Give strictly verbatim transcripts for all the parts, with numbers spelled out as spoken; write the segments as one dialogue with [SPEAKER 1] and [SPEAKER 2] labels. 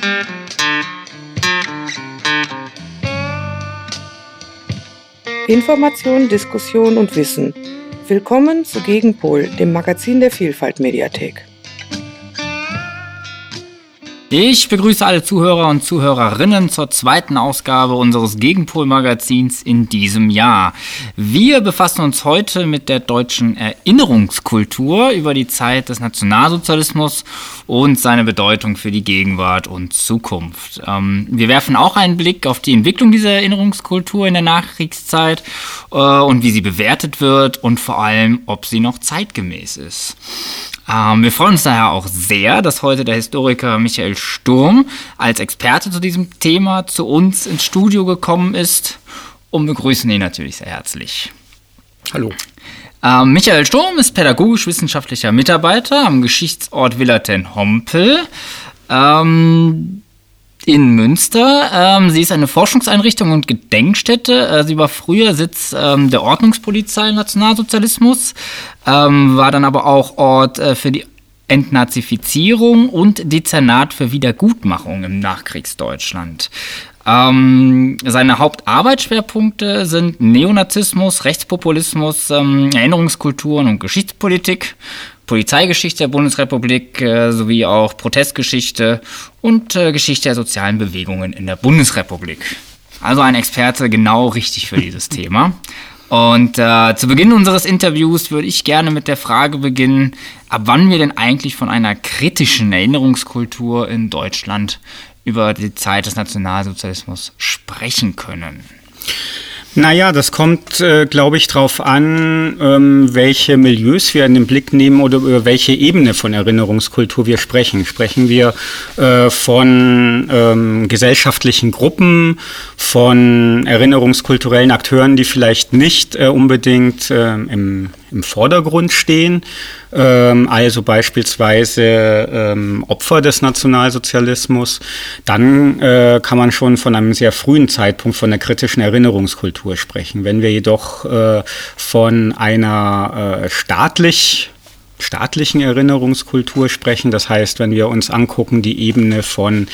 [SPEAKER 1] Information, Diskussion und Wissen. Willkommen zu Gegenpol, dem Magazin der Vielfalt-Mediathek.
[SPEAKER 2] Ich begrüße alle Zuhörer und Zuhörerinnen zur zweiten Ausgabe unseres Gegenpol-Magazins in diesem Jahr. Wir befassen uns heute mit der deutschen Erinnerungskultur über die Zeit des Nationalsozialismus und seine Bedeutung für die Gegenwart und Zukunft. Ähm, wir werfen auch einen Blick auf die Entwicklung dieser Erinnerungskultur in der Nachkriegszeit äh, und wie sie bewertet wird und vor allem, ob sie noch zeitgemäß ist. Ähm, wir freuen uns daher auch sehr, dass heute der Historiker Michael Sturm als Experte zu diesem Thema zu uns ins Studio gekommen ist und begrüßen ihn natürlich sehr herzlich.
[SPEAKER 3] Hallo.
[SPEAKER 2] Ähm, Michael Sturm ist pädagogisch-wissenschaftlicher Mitarbeiter am Geschichtsort Villa-ten-Hompel ähm, in Münster. Ähm, sie ist eine Forschungseinrichtung und Gedenkstätte. Äh, sie war früher Sitz ähm, der Ordnungspolizei im Nationalsozialismus, ähm, war dann aber auch Ort äh, für die Entnazifizierung und Dezernat für Wiedergutmachung im Nachkriegsdeutschland. Ähm, seine Hauptarbeitsschwerpunkte sind Neonazismus, Rechtspopulismus, ähm, Erinnerungskulturen und Geschichtspolitik, Polizeigeschichte der Bundesrepublik äh, sowie auch Protestgeschichte und äh, Geschichte der sozialen Bewegungen in der Bundesrepublik. Also ein Experte genau richtig für dieses Thema. Und äh, zu Beginn unseres Interviews würde ich gerne mit der Frage beginnen, ab wann wir denn eigentlich von einer kritischen Erinnerungskultur in Deutschland über die Zeit des Nationalsozialismus sprechen können.
[SPEAKER 3] Naja, das kommt, äh, glaube ich, darauf an, ähm, welche Milieus wir in den Blick nehmen oder über welche Ebene von Erinnerungskultur wir sprechen. Sprechen wir äh, von ähm, gesellschaftlichen Gruppen, von erinnerungskulturellen Akteuren, die vielleicht nicht äh, unbedingt äh, im, im Vordergrund stehen, ähm, also beispielsweise ähm, Opfer des Nationalsozialismus, dann äh, kann man schon von einem sehr frühen Zeitpunkt von der kritischen Erinnerungskultur sprechen. Wenn wir jedoch äh, von einer äh, staatlich staatlichen Erinnerungskultur sprechen. Das heißt, wenn wir uns angucken, die Ebene von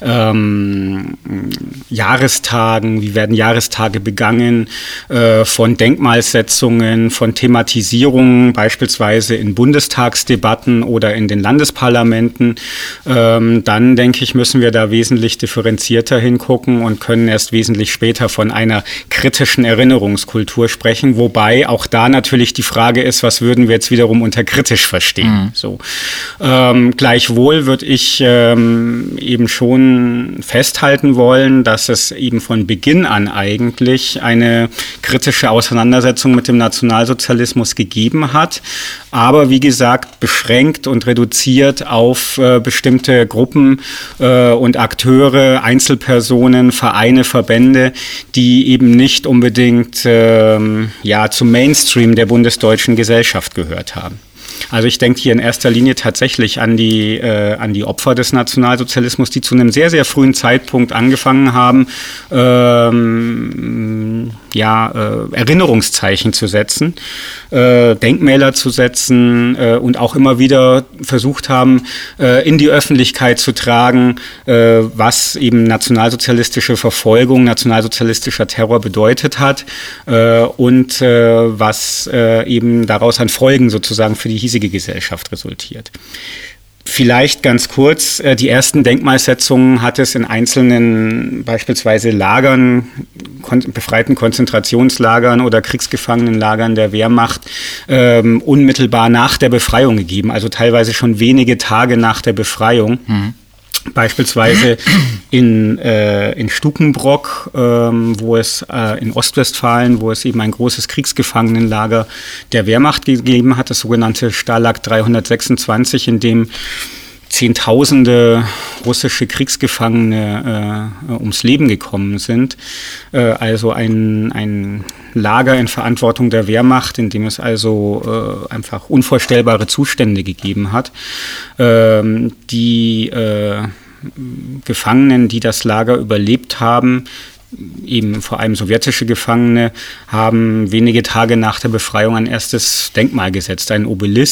[SPEAKER 3] ähm, Jahrestagen, wie werden Jahrestage begangen, äh, von Denkmalsetzungen, von Thematisierungen, beispielsweise in Bundestagsdebatten oder in den Landesparlamenten, ähm, dann denke ich, müssen wir da wesentlich differenzierter hingucken und können erst wesentlich später von einer kritischen Erinnerungskultur sprechen, wobei auch da natürlich die Frage ist, was würden wir jetzt wiederum unter kritisch verstehen. Mhm. So. Ähm, gleichwohl würde ich ähm, eben schon festhalten wollen, dass es eben von Beginn an eigentlich eine kritische Auseinandersetzung mit dem Nationalsozialismus gegeben hat, aber wie gesagt beschränkt und reduziert auf äh, bestimmte Gruppen äh, und Akteure, Einzelpersonen, Vereine, Verbände, die eben nicht unbedingt äh, ja, zum Mainstream der bundesdeutschen Gesellschaft gehört haben. Also ich denke hier in erster Linie tatsächlich an die, äh, an die Opfer des Nationalsozialismus, die zu einem sehr, sehr frühen Zeitpunkt angefangen haben, ähm, ja, äh, Erinnerungszeichen zu setzen, äh, Denkmäler zu setzen äh, und auch immer wieder versucht haben, äh, in die Öffentlichkeit zu tragen, äh, was eben nationalsozialistische Verfolgung, nationalsozialistischer Terror bedeutet hat äh, und äh, was äh, eben daraus an Folgen sozusagen für die hiesige Gesellschaft resultiert. Vielleicht ganz kurz, die ersten Denkmalsetzungen hat es in einzelnen beispielsweise Lagern, kon- befreiten Konzentrationslagern oder Kriegsgefangenenlagern der Wehrmacht ähm, unmittelbar nach der Befreiung gegeben, also teilweise schon wenige Tage nach der Befreiung. Mhm. Beispielsweise in, äh, in Stukenbrock, ähm, wo es äh, in Ostwestfalen, wo es eben ein großes Kriegsgefangenenlager der Wehrmacht gegeben hat, das sogenannte Stalag dreihundertsechsundzwanzig, in dem Zehntausende russische Kriegsgefangene äh, ums Leben gekommen sind. Äh, also ein, ein Lager in Verantwortung der Wehrmacht, in dem es also äh, einfach unvorstellbare Zustände gegeben hat. Ähm, die äh, Gefangenen, die das Lager überlebt haben, eben vor allem sowjetische Gefangene, haben wenige Tage nach der Befreiung ein erstes Denkmal gesetzt, einen Obelisk,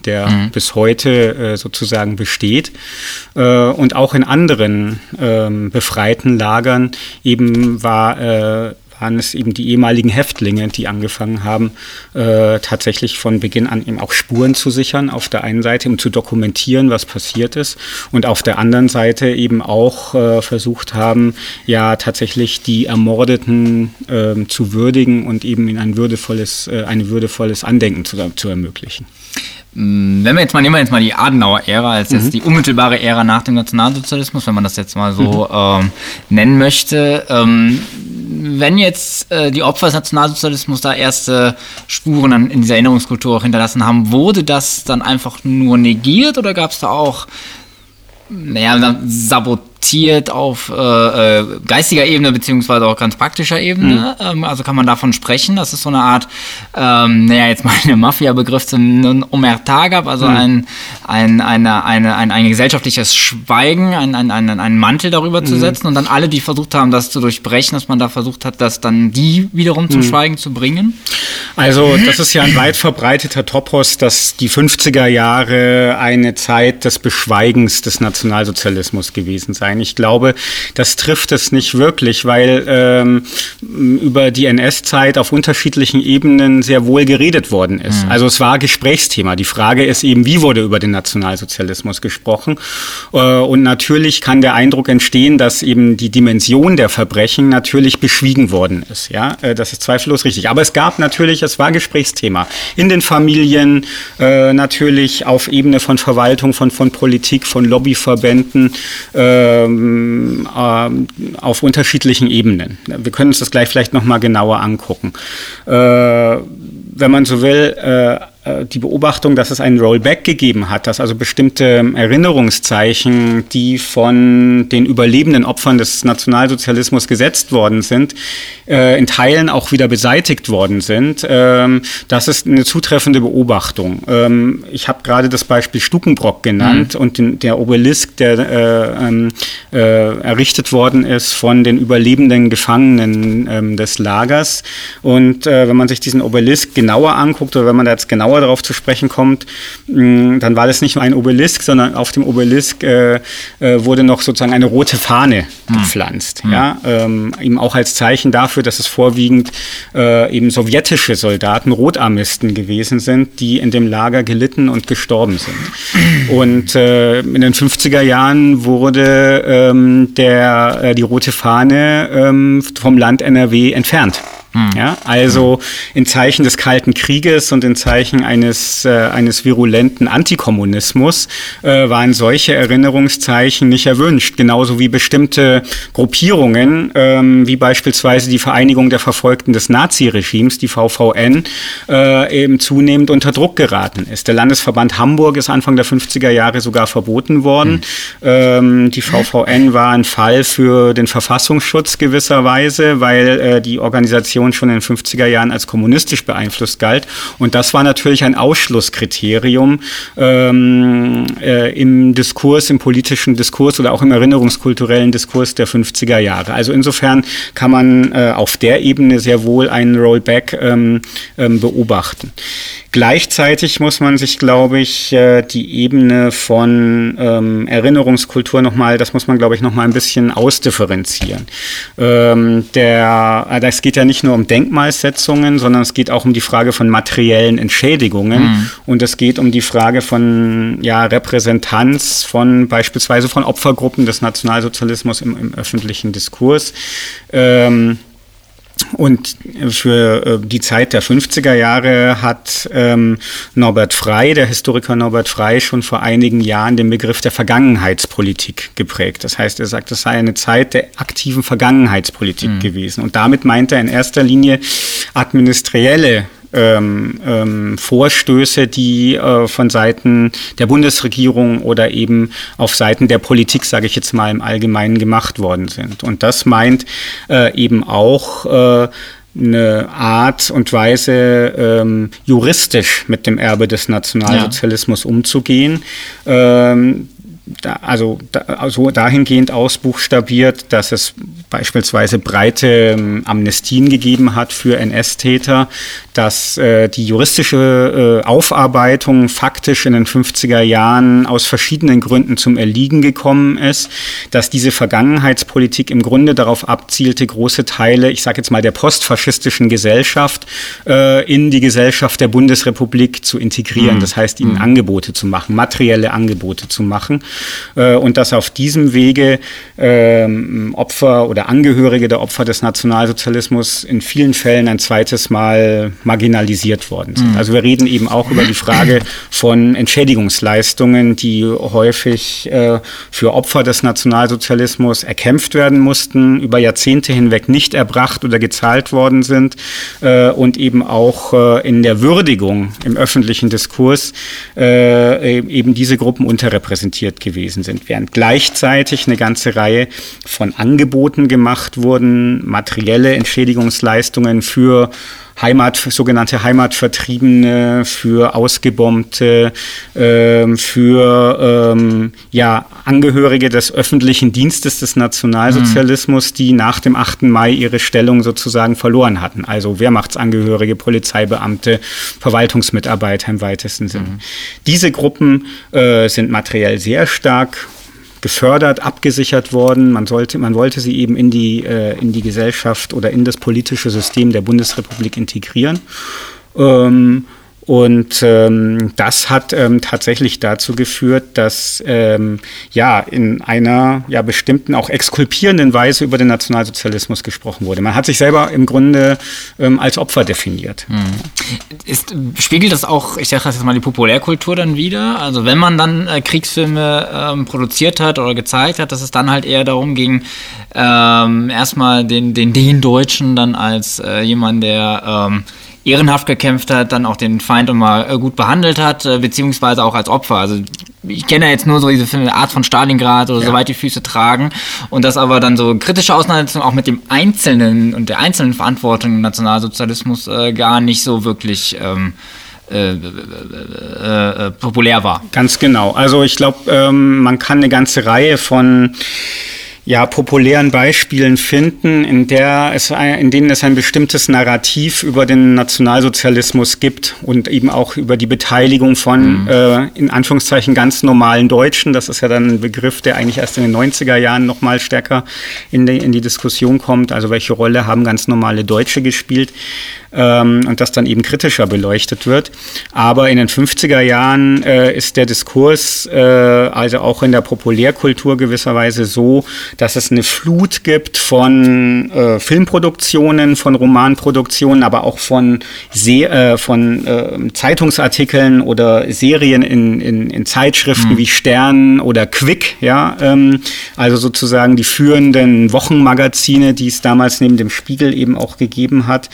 [SPEAKER 3] der mhm. bis heute äh, sozusagen besteht. Äh, und auch in anderen äh, befreiten Lagern eben war äh, waren es eben die ehemaligen Häftlinge, die angefangen haben, äh, tatsächlich von Beginn an eben auch Spuren zu sichern, auf der einen Seite, um zu dokumentieren, was passiert ist, und auf der anderen Seite eben auch äh, versucht haben, ja tatsächlich die Ermordeten äh, zu würdigen und eben in ein würdevolles, äh, ein würdevolles Andenken zu, zu ermöglichen.
[SPEAKER 2] Wenn wir jetzt mal, nehmen wir jetzt mal die Adenauer-Ära als jetzt mhm. die unmittelbare Ära nach dem Nationalsozialismus, wenn man das jetzt mal so mhm. ähm, nennen möchte. Ähm, wenn jetzt äh, die Opfer des Nationalsozialismus da erste Spuren an, in dieser Erinnerungskultur auch hinterlassen haben, wurde das dann einfach nur negiert oder gab es da auch, naja, sabotiert auf äh, äh, geistiger Ebene beziehungsweise auch ganz praktischer Ebene? Mhm. Ähm, also kann man davon sprechen, dass es so eine Art, ähm, naja, jetzt mal eine Mafia-Begriff zum Omerta gab, also mhm. ein, ein, eine, eine, ein, ein gesellschaftliches Schweigen, ein, ein, ein, einen Mantel darüber mhm. zu setzen und dann alle, die versucht haben, das zu durchbrechen, dass man da versucht hat, das dann die wiederum zum mhm. Schweigen zu bringen?
[SPEAKER 3] Also das ist ja ein weit verbreiteter Topos, dass die fünfziger Jahre eine Zeit des Beschweigens des Nationalsozialismus gewesen seien. Ich glaube, das trifft es nicht wirklich, weil ähm, über die N S-Zeit auf unterschiedlichen Ebenen sehr wohl geredet worden ist. Mhm. Also es war Gesprächsthema. Die Frage ist eben, wie wurde über den Nationalsozialismus gesprochen? Äh, und natürlich kann der Eindruck entstehen, dass eben die Dimension der Verbrechen natürlich beschwiegen worden ist. Ja, äh, das ist zweifellos richtig. Aber es gab natürlich, es war Gesprächsthema in den Familien, äh, natürlich auf Ebene von Verwaltung, von, von Politik, von Lobbyverbänden, äh, auf unterschiedlichen Ebenen. Wir können uns das gleich vielleicht noch mal genauer angucken. Äh, wenn man so will, äh, die Beobachtung, dass es einen Rollback gegeben hat, dass also bestimmte Erinnerungszeichen, die von den überlebenden Opfern des Nationalsozialismus gesetzt worden sind, äh, in Teilen auch wieder beseitigt worden sind. Ähm, das ist eine zutreffende Beobachtung. Ähm, ich habe gerade das Beispiel Stukenbrock genannt mhm. und den, der Obelisk, der äh, äh, errichtet worden ist von den überlebenden Gefangenen äh, des Lagers. Und äh, wenn man sich diesen Obelisk genauer anguckt oder wenn man da jetzt genauer darauf zu sprechen kommt, dann war das nicht nur ein Obelisk, sondern auf dem Obelisk äh, äh, wurde noch sozusagen eine rote Fahne hm. gepflanzt. Hm. Ja, ähm, eben auch als Zeichen dafür, dass es vorwiegend äh, eben sowjetische Soldaten, Rotarmisten gewesen sind, die in dem Lager gelitten und gestorben sind. Und äh, in den fünfziger Jahren wurde ähm, der, äh, die rote Fahne ähm, vom Land N R W entfernt. Ja, also in Zeichen des Kalten Krieges und in Zeichen eines, äh, eines virulenten Antikommunismus äh, waren solche Erinnerungszeichen nicht erwünscht. Genauso wie bestimmte Gruppierungen, ähm, wie beispielsweise die Vereinigung der Verfolgten des Naziregimes, die V V N, äh, eben zunehmend unter Druck geraten ist. Der Landesverband Hamburg ist Anfang der fünfziger Jahre sogar verboten worden. Mhm. Ähm, die V V N war ein Fall für den Verfassungsschutz gewisserweise, weil äh, die Organisation schon in den fünfziger Jahren als kommunistisch beeinflusst galt. Und das war natürlich ein Ausschlusskriterium ähm, äh, im Diskurs, im politischen Diskurs oder auch im erinnerungskulturellen Diskurs der fünfziger Jahre. Also insofern kann man äh, auf der Ebene sehr wohl einen Rollback ähm, ähm, beobachten. Gleichzeitig muss man sich, glaube ich, äh, die Ebene von ähm, Erinnerungskultur nochmal, das muss man, glaube ich, nochmal ein bisschen ausdifferenzieren. Ähm, der, äh, das geht ja nicht nur um Denkmalsetzungen, sondern es geht auch um die Frage von materiellen Entschädigungen mhm. und es geht um die Frage von ja, Repräsentanz von beispielsweise von Opfergruppen des Nationalsozialismus im, im öffentlichen Diskurs. Ähm, Und für äh, die Zeit der fünfziger Jahre hat ähm, Norbert Frey, der Historiker Norbert Frey, schon vor einigen Jahren den Begriff der Vergangenheitspolitik geprägt. Das heißt, er sagt, es sei eine Zeit der aktiven Vergangenheitspolitik mhm. gewesen. Und damit meint er in erster Linie administrielle Ähm, ähm, Vorstöße, die äh, von Seiten der Bundesregierung oder eben auf Seiten der Politik, sage ich jetzt mal im Allgemeinen, gemacht worden sind. Und das meint äh, eben auch äh, eine Art und Weise, ähm, juristisch mit dem Erbe des Nationalsozialismus ja. umzugehen. Ähm, da, also, da, also dahingehend ausbuchstabiert, dass es beispielsweise breite ähm, Amnestien gegeben hat für N S-Täter, dass äh, die juristische äh, Aufarbeitung faktisch in den fünfziger Jahren aus verschiedenen Gründen zum Erliegen gekommen ist, dass diese Vergangenheitspolitik im Grunde darauf abzielte, große Teile, ich sage jetzt mal der postfaschistischen Gesellschaft, äh, in die Gesellschaft der Bundesrepublik zu integrieren. Mhm. Das heißt, ihnen mhm. Angebote zu machen, materielle Angebote zu machen. Äh, und dass auf diesem Wege äh, Opfer oder Angehörige der Opfer des Nationalsozialismus in vielen Fällen ein zweites Mal marginalisiert worden sind. Mhm. Also wir reden eben auch über die Frage von Entschädigungsleistungen, die häufig äh, für Opfer des Nationalsozialismus erkämpft werden mussten, über Jahrzehnte hinweg nicht erbracht oder gezahlt worden sind äh, und eben auch äh, in der Würdigung im öffentlichen Diskurs äh, eben diese Gruppen unterrepräsentiert gewesen sind, während gleichzeitig eine ganze Reihe von Angeboten gemacht wurden, materielle Entschädigungsleistungen für Heimat, sogenannte Heimatvertriebene, für Ausgebombte, äh, für ähm, ja, Angehörige des öffentlichen Dienstes des Nationalsozialismus, mhm. die nach dem achten Mai ihre Stellung sozusagen verloren hatten. Also Wehrmachtsangehörige, Polizeibeamte, Verwaltungsmitarbeiter im weitesten Sinne. Mhm. Diese Gruppen äh, sind materiell sehr stark gefördert, abgesichert worden. Man sollte, man wollte sie eben in die, äh, in die Gesellschaft oder in das politische System der Bundesrepublik integrieren. Ähm, Und ähm, das hat ähm, tatsächlich dazu geführt, dass ähm, ja in einer ja bestimmten, auch exkulpierenden Weise über den Nationalsozialismus gesprochen wurde. Man hat sich selber im Grunde ähm, als Opfer definiert.
[SPEAKER 2] Hm. Ist, spiegelt das auch, ich sage jetzt mal, die Populärkultur dann wieder? Also wenn man dann äh, Kriegsfilme ähm, produziert hat oder gezeigt hat, dass es dann halt eher darum ging, ähm, erstmal den, den, den Deutschen dann als äh, jemand, der ähm, ehrenhaft gekämpft hat, dann auch den Feind immer äh, gut behandelt hat, äh, beziehungsweise auch als Opfer. Also ich kenne ja jetzt nur so diese Filme, Art von Stalingrad oder ja. Soweit die Füße tragen, und das aber dann so kritische Auseinandersetzung auch mit dem Einzelnen und der einzelnen Verantwortung im Nationalsozialismus äh, gar nicht so wirklich ähm, Äh, äh, äh, populär war.
[SPEAKER 3] Ganz genau. Also ich glaube, ähm, man kann eine ganze Reihe von ja, populären Beispielen finden, in der es, in denen es ein bestimmtes Narrativ über den Nationalsozialismus gibt und eben auch über die Beteiligung von, mhm. äh, in Anführungszeichen, ganz normalen Deutschen. Das ist ja dann ein Begriff, der eigentlich erst in den neunziger Jahren noch mal stärker in die, in die Diskussion kommt. Also welche Rolle haben ganz normale Deutsche gespielt? Ähm, und das dann eben kritischer beleuchtet wird. Aber in den fünfziger Jahren äh, ist der Diskurs, äh, also auch in der Populärkultur gewisserweise so, dass es eine Flut gibt von äh, Filmproduktionen, von Romanproduktionen, aber auch von, Se- äh, von äh, Zeitungsartikeln oder Serien in, in, in Zeitschriften mhm. wie Stern oder Quick, ja, ähm, also sozusagen die führenden Wochenmagazine, die es damals neben dem Spiegel eben auch gegeben hat,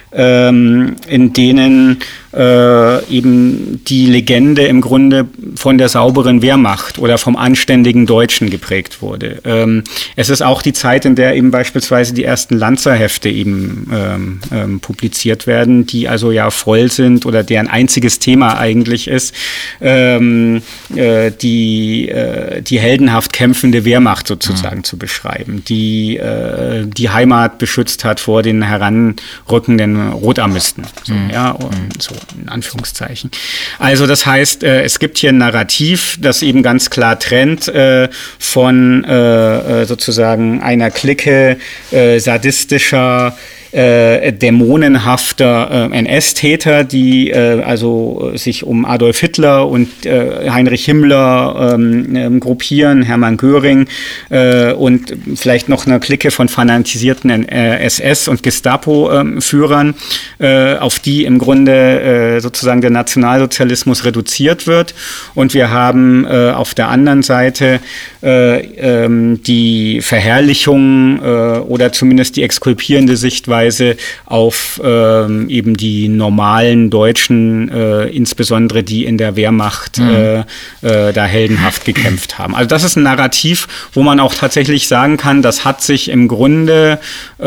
[SPEAKER 3] ähm, in denen äh, eben die Legende im Grunde von der sauberen Wehrmacht oder vom anständigen Deutschen geprägt wurde. Ähm, es ist auch die Zeit, in der eben beispielsweise die ersten Lanzerhefte eben ähm, ähm, publiziert werden, die also ja voll sind oder deren einziges Thema eigentlich ist, ähm, äh, die, äh, die heldenhaft kämpfende Wehrmacht sozusagen mhm. zu beschreiben, die äh, die Heimat beschützt hat vor den heranrückenden Rotarmisten, so, mhm. ja, und so in Anführungszeichen. Also das heißt, äh, es gibt hier ein Narrativ, das eben ganz klar trennt äh, von äh, sozusagen einer Clique äh, sadistischer, Äh, dämonenhafter äh, N S-Täter, die äh, also sich um Adolf Hitler und äh, Heinrich Himmler ähm, äh, gruppieren, Hermann Göring äh, und vielleicht noch eine Clique von fanatisierten äh, S S- und Gestapo-Führern, äh, auf die im Grunde äh, sozusagen der Nationalsozialismus reduziert wird. Und wir haben äh, auf der anderen Seite äh, ähm, die Verherrlichung äh, oder zumindest die exkulpierende Sichtweise beispielsweise auf ähm, eben die normalen Deutschen, äh, insbesondere die in der Wehrmacht mhm. äh, äh, da heldenhaft gekämpft haben. Also das ist ein Narrativ, wo man auch tatsächlich sagen kann, das hat sich im Grunde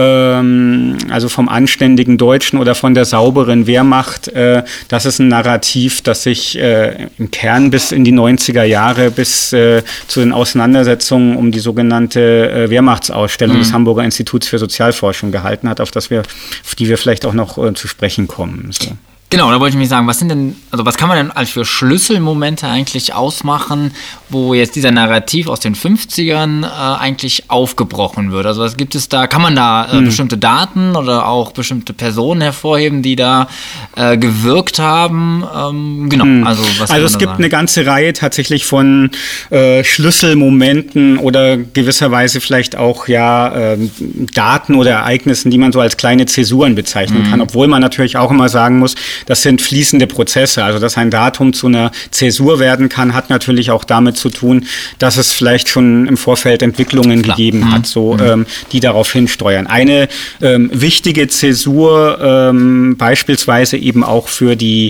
[SPEAKER 3] ähm, also vom anständigen Deutschen oder von der sauberen Wehrmacht, äh, das ist ein Narrativ, das sich äh, im Kern bis in die neunziger Jahre, bis äh, zu den Auseinandersetzungen um die sogenannte äh, Wehrmachtsausstellung mhm. des Hamburger Instituts für Sozialforschung gehalten hat, auf das wir, auf die wir vielleicht auch noch äh, zu sprechen kommen. So.
[SPEAKER 2] Genau, da wollte ich mich sagen, was sind denn, also was kann man denn als für Schlüsselmomente eigentlich ausmachen, wo jetzt dieser Narrativ aus den fünfzigern äh, eigentlich aufgebrochen wird? Also was gibt es da, kann man da äh, hm. bestimmte Daten oder auch bestimmte Personen hervorheben, die da äh, gewirkt haben? Ähm, genau, hm. also was
[SPEAKER 3] Also es gibt sagen? eine ganze Reihe tatsächlich von äh, Schlüsselmomenten oder gewisserweise vielleicht auch ja äh, Daten oder Ereignissen, die man so als kleine Zäsuren bezeichnen hm. kann, obwohl man natürlich auch immer sagen muss, das sind fließende Prozesse. Also dass ein Datum zu einer Zäsur werden kann, hat natürlich auch damit zu tun, dass es vielleicht schon im Vorfeld Entwicklungen Klar. gegeben mhm. hat, so, mhm. ähm, die darauf hinsteuern. Eine ähm, wichtige Zäsur ähm, beispielsweise eben auch für die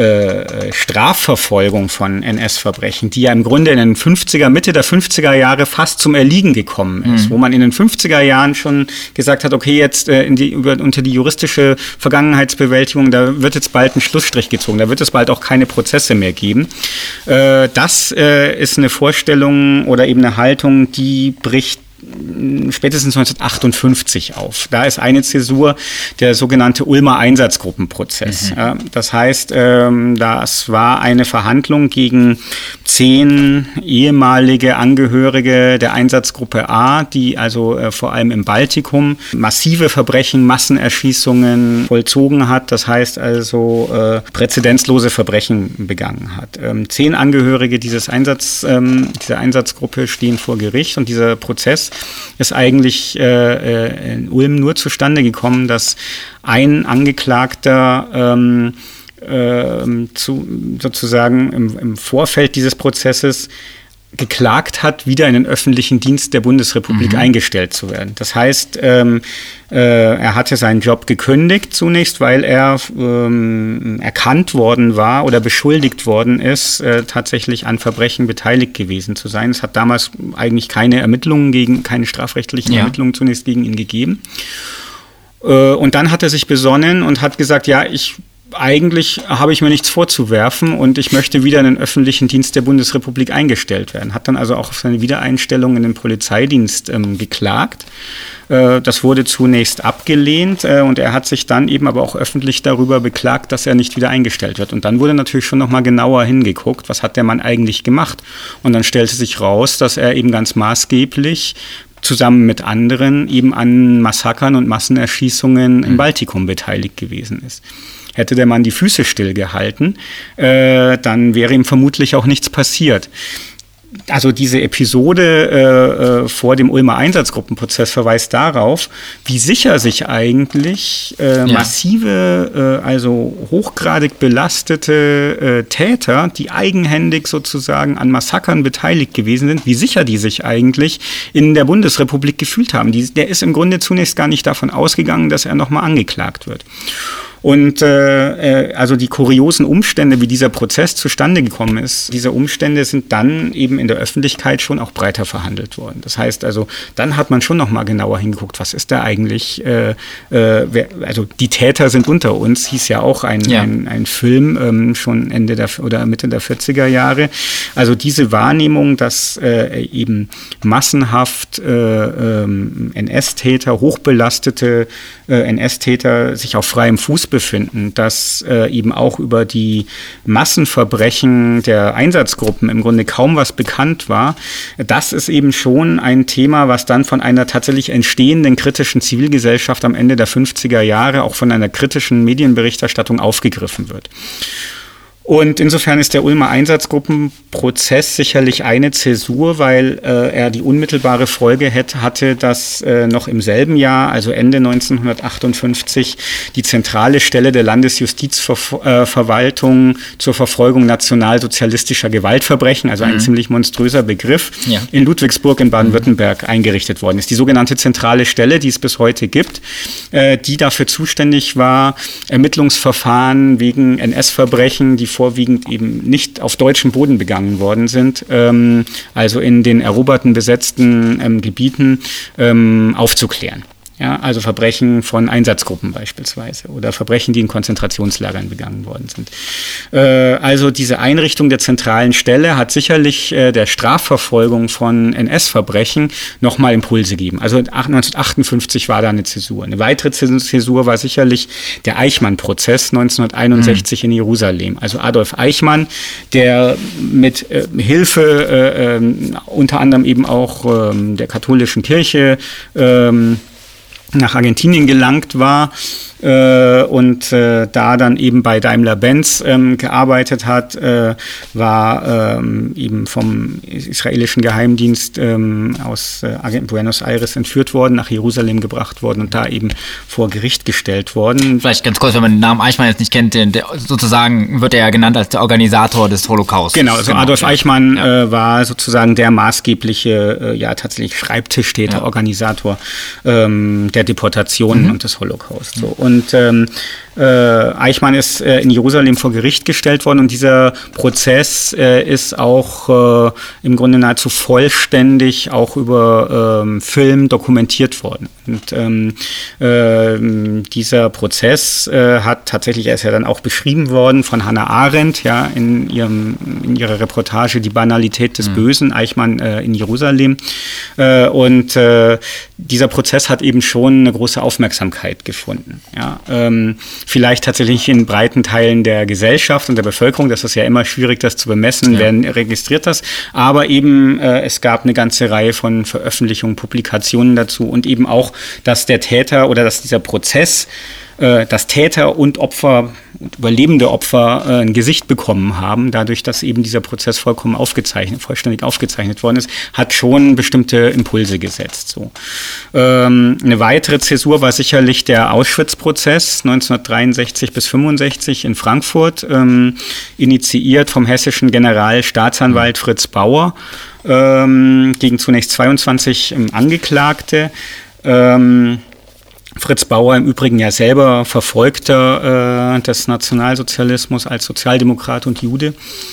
[SPEAKER 3] äh, Strafverfolgung von N S-Verbrechen, die ja im Grunde in den fünfziger, Mitte der fünfziger Jahre fast zum Erliegen gekommen ist, mhm. wo man in den fünfziger Jahren schon gesagt hat, okay, jetzt äh, in die, über, unter die juristische Vergangenheitsbewältigung, da wird jetzt bald ein Schlussstrich gezogen, da wird es bald auch keine Prozesse mehr geben. Äh, das äh, ist eine Vorstellung oder eben eine Haltung, die bricht spätestens neunzehnhundertachtundfünfzig auf. Da ist eine Zäsur der sogenannte Ulmer Einsatzgruppenprozess. Mhm. Ja, das heißt, ähm, das war eine Verhandlung gegen zehn ehemalige Angehörige der Einsatzgruppe A, die also äh, vor allem im Baltikum massive Verbrechen, Massenerschießungen vollzogen hat. Das heißt also äh, präzedenzlose Verbrechen begangen hat. Ähm, zehn Angehörige dieses Einsatz, ähm, dieser Einsatzgruppe stehen vor Gericht und dieser Prozess ist eigentlich äh, in Ulm nur zustande gekommen, dass ein Angeklagter ähm, äh, zu, sozusagen im, im Vorfeld dieses Prozesses geklagt hat, wieder in den öffentlichen Dienst der Bundesrepublik mhm. eingestellt zu werden. Das heißt, ähm, äh, er hatte seinen Job gekündigt zunächst, weil er ähm, erkannt worden war oder beschuldigt worden ist, äh, tatsächlich an Verbrechen beteiligt gewesen zu sein. Es hat damals eigentlich keine Ermittlungen gegen, keine strafrechtlichen ja. Ermittlungen zunächst gegen ihn gegeben. Äh, und dann hat er sich besonnen und hat gesagt, ja, ich eigentlich habe ich mir nichts vorzuwerfen und ich möchte wieder in den öffentlichen Dienst der Bundesrepublik eingestellt werden. Hat dann also auch auf seine Wiedereinstellung in den Polizeidienst ähm, geklagt. Äh, das wurde zunächst abgelehnt äh, und er hat sich dann eben aber auch öffentlich darüber beklagt, dass er nicht wieder eingestellt wird. Und dann wurde natürlich schon nochmal genauer hingeguckt, was hat der Mann eigentlich gemacht. Und dann stellte sich raus, dass er eben ganz maßgeblich zusammen mit anderen eben an Massakern und Massenerschießungen mhm. im Baltikum beteiligt gewesen ist. Hätte der Mann die Füße stillgehalten, äh, dann wäre ihm vermutlich auch nichts passiert. Also diese Episode äh, vor dem Ulmer Einsatzgruppenprozess verweist darauf, wie sicher sich eigentlich äh, ja. massive, äh, also hochgradig belastete äh, Täter, die eigenhändig sozusagen an Massakern beteiligt gewesen sind, wie sicher die sich eigentlich in der Bundesrepublik gefühlt haben. Die, der ist im Grunde zunächst gar nicht davon ausgegangen, dass er nochmal angeklagt wird. Und äh, also die kuriosen Umstände, wie dieser Prozess zustande gekommen ist, diese Umstände sind dann eben in der Öffentlichkeit schon auch breiter verhandelt worden. Das heißt also, dann hat man schon noch mal genauer hingeguckt, was ist da eigentlich, äh, äh, wer, also die Täter sind unter uns, hieß ja auch ein, ja. ein, ein Film, ähm, schon Ende der oder Mitte der vierziger Jahre. Also diese Wahrnehmung, dass äh, eben massenhaft äh, ähm, N S-Täter, hochbelastete äh, N S-Täter sich auf freiem Fuß befinden, dass äh, eben auch über die Massenverbrechen der Einsatzgruppen im Grunde kaum was bekannt war. Das ist eben schon ein Thema, was dann von einer tatsächlich entstehenden kritischen Zivilgesellschaft am Ende der fünfziger Jahre, auch von einer kritischen Medienberichterstattung aufgegriffen wird. Und insofern ist der Ulmer Einsatzgruppenprozess sicherlich eine Zäsur, weil äh, er die unmittelbare Folge hätte, hatte, dass äh, noch im selben Jahr, also Ende neunzehnhundertachtundfünfzig, die zentrale Stelle der Landesjustizverwaltung äh, zur Verfolgung nationalsozialistischer Gewaltverbrechen, also ein mhm. ziemlich monströser Begriff, ja. in Ludwigsburg in Baden-Württemberg mhm. eingerichtet worden ist. Die sogenannte zentrale Stelle, die es bis heute gibt, äh, die dafür zuständig war, Ermittlungsverfahren wegen N S-Verbrechen, die vorwiegend eben nicht auf deutschem Boden begangen worden sind, ähm, also in den eroberten, besetzten ähm, Gebieten ähm, aufzuklären. Ja, also Verbrechen von Einsatzgruppen beispielsweise oder Verbrechen, die in Konzentrationslagern begangen worden sind. Äh, also diese Einrichtung der zentralen Stelle hat sicherlich äh, der Strafverfolgung von N S-Verbrechen nochmal Impulse gegeben. Also neunzehnhundertachtundfünfzig war da eine Zäsur. Eine weitere Zäsur war sicherlich der Eichmann-Prozess neunzehnhunderteinundsechzig mhm. in Jerusalem. Also Adolf Eichmann, der mit äh, Hilfe äh, äh, unter anderem eben auch äh, der katholischen Kirche äh, nach Argentinien gelangt war äh, und äh, da dann eben bei Daimler-Benz ähm, gearbeitet hat, äh, war ähm, eben vom israelischen Geheimdienst ähm, aus äh, Buenos Aires entführt worden, nach Jerusalem gebracht worden und da eben vor Gericht gestellt worden.
[SPEAKER 2] Vielleicht ganz kurz, wenn man den Namen Eichmann jetzt nicht kennt, der, der, sozusagen wird er ja genannt als der Organisator des Holocaust.
[SPEAKER 3] Genau, also genau, Adolf ja. Eichmann ja. Äh, war sozusagen der maßgebliche, äh, ja tatsächlich Schreibtischtäter, ja. Organisator ähm, der Deportationen mhm. und des Holocaust. So. Und ähm, äh, Eichmann ist äh, in Jerusalem vor Gericht gestellt worden und dieser Prozess äh, ist auch äh, im Grunde nahezu vollständig auch über ähm, Film dokumentiert worden. Und ähm, äh, dieser Prozess äh, hat tatsächlich, er ist ja dann auch beschrieben worden von Hannah Arendt, ja, in ihrem in ihrer Reportage Die Banalität des mhm. Bösen, Eichmann äh, in Jerusalem. Äh, und äh, dieser Prozess hat eben schon eine große Aufmerksamkeit gefunden. Ja, ähm, vielleicht tatsächlich in breiten Teilen der Gesellschaft und der Bevölkerung, das ist ja immer schwierig, das zu bemessen, ja. wer registriert das, aber eben äh, es gab eine ganze Reihe von Veröffentlichungen, Publikationen dazu und eben auch, dass der Täter oder dass dieser Prozess, äh, dass Täter und Opfer und überlebende Opfer äh, ein Gesicht bekommen haben, dadurch, dass eben dieser Prozess vollkommen aufgezeichnet, vollständig aufgezeichnet worden ist, hat schon bestimmte Impulse gesetzt. So. Ähm, eine weitere Zäsur war sicherlich der Auschwitz-Prozess neunzehnhundertdreiundsechzig bis fünfundsechzig in Frankfurt, ähm, initiiert vom hessischen Generalstaatsanwalt Fritz Bauer ähm, gegen zunächst zweiundzwanzig ähm, Angeklagte. Ähm, Fritz Bauer im Übrigen ja selber Verfolgter äh, des Nationalsozialismus als Sozialdemokrat und Jude,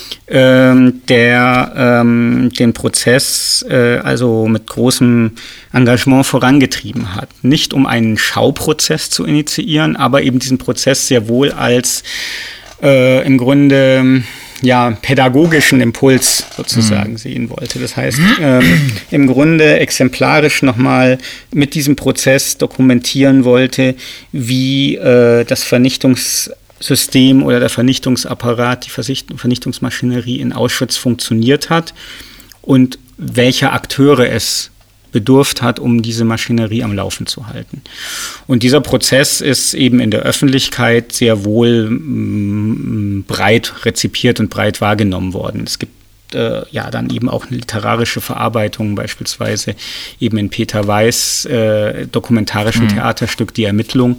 [SPEAKER 3] ähm, der ähm, den Prozess äh, also mit großem Engagement vorangetrieben hat. Nicht um einen Schauprozess zu initiieren, aber eben diesen Prozess sehr wohl als äh, im Grunde ja, pädagogischen Impuls sozusagen mhm. sehen wollte. Das heißt, ähm, im Grunde exemplarisch nochmal mit diesem Prozess dokumentieren wollte, wie äh, das Vernichtungssystem oder der Vernichtungsapparat, die Vernichtungsmaschinerie in Auschwitz funktioniert hat und welche Akteure es bedurft hat, um diese Maschinerie am Laufen zu halten. Und dieser Prozess ist eben in der Öffentlichkeit sehr wohl m, breit rezipiert und breit wahrgenommen worden. Es gibt äh, ja dann eben auch eine literarische Verarbeitung, beispielsweise eben in Peter Weiß äh, dokumentarischen mhm. Theaterstück Die Ermittlung.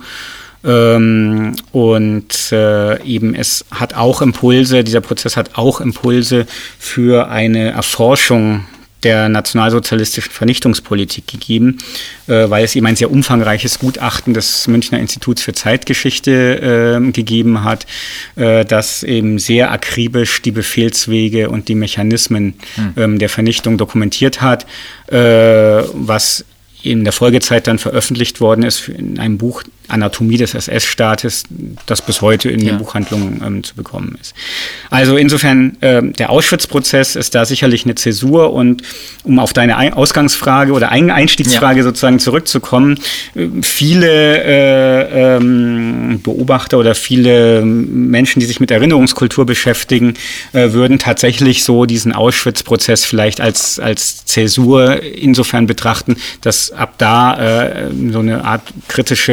[SPEAKER 3] Ähm, und äh, eben es hat auch Impulse, dieser Prozess hat auch Impulse für eine Erforschung der nationalsozialistischen Vernichtungspolitik gegeben, äh, weil es eben ein sehr umfangreiches Gutachten des Münchner Instituts für Zeitgeschichte äh, gegeben hat, äh, das eben sehr akribisch die Befehlswege und die Mechanismen hm. ähm, der Vernichtung dokumentiert hat, äh, was in der Folgezeit dann veröffentlicht worden ist in einem Buch Anatomie des S S-Staates, das bis heute in ja. den Buchhandlungen ähm, zu bekommen ist. Also insofern, äh, der Auschwitz-Prozess ist da sicherlich eine Zäsur und um auf deine Ausgangsfrage oder Einstiegsfrage ja. sozusagen zurückzukommen, äh, viele äh, ähm, Beobachter oder viele Menschen, die sich mit Erinnerungskultur beschäftigen, äh, würden tatsächlich so diesen Auschwitz-Prozess vielleicht als, als Zäsur insofern betrachten, dass ab da äh, so eine Art kritische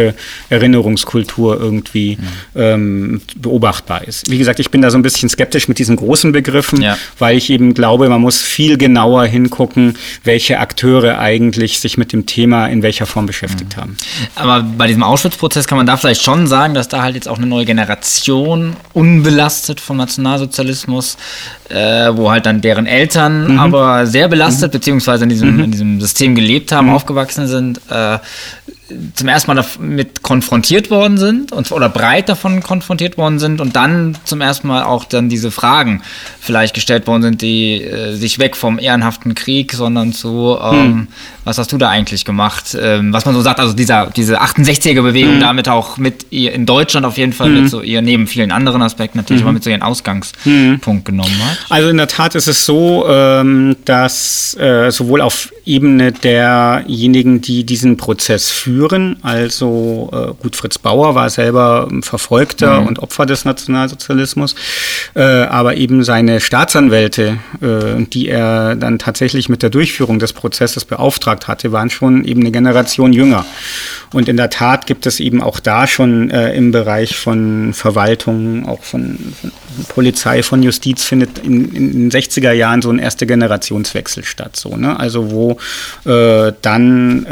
[SPEAKER 3] Erinnerungskultur irgendwie mhm. ähm, beobachtbar ist. Wie gesagt, ich bin da so ein bisschen skeptisch mit diesen großen Begriffen, ja. weil ich eben glaube, man muss viel genauer hingucken, welche Akteure eigentlich sich mit dem Thema in welcher Form beschäftigt mhm. haben.
[SPEAKER 2] Aber bei diesem Auschwitz-Prozess kann man da vielleicht schon sagen, dass da halt jetzt auch eine neue Generation unbelastet vom Nationalsozialismus, äh, wo halt dann deren Eltern mhm. aber sehr belastet, mhm. beziehungsweise in diesem, mhm. in diesem System gelebt haben, mhm. aufgewachsen sind, äh, zum ersten Mal damit konfrontiert worden sind und, oder breit davon konfrontiert worden sind und dann zum ersten Mal auch dann diese Fragen vielleicht gestellt worden sind, die äh, sich weg vom ehrenhaften Krieg, sondern zu, ähm, hm. was hast du da eigentlich gemacht? Ähm, was man so sagt, also dieser, diese achtundsechziger-Bewegung hm. damit auch mit ihr in Deutschland auf jeden Fall hm. mit so ihr, neben vielen anderen Aspekten natürlich hm. aber mit so ihren Ausgangspunkt hm. genommen hat.
[SPEAKER 3] Also in der Tat ist es so, ähm, dass äh, sowohl auf Ebene derjenigen, die diesen Prozess führen, also äh, gut, Fritz Bauer war selber Verfolgter mhm. und Opfer des Nationalsozialismus, äh, aber eben seine Staatsanwälte, äh, die er dann tatsächlich mit der Durchführung des Prozesses beauftragt hatte, waren schon eben eine Generation jünger. Und in der Tat gibt es eben auch da schon äh, im Bereich von Verwaltung, auch von, von Polizei, von Justiz, findet in, in den sechziger Jahren so ein erster Generationswechsel statt. So, ne? Also wo äh, dann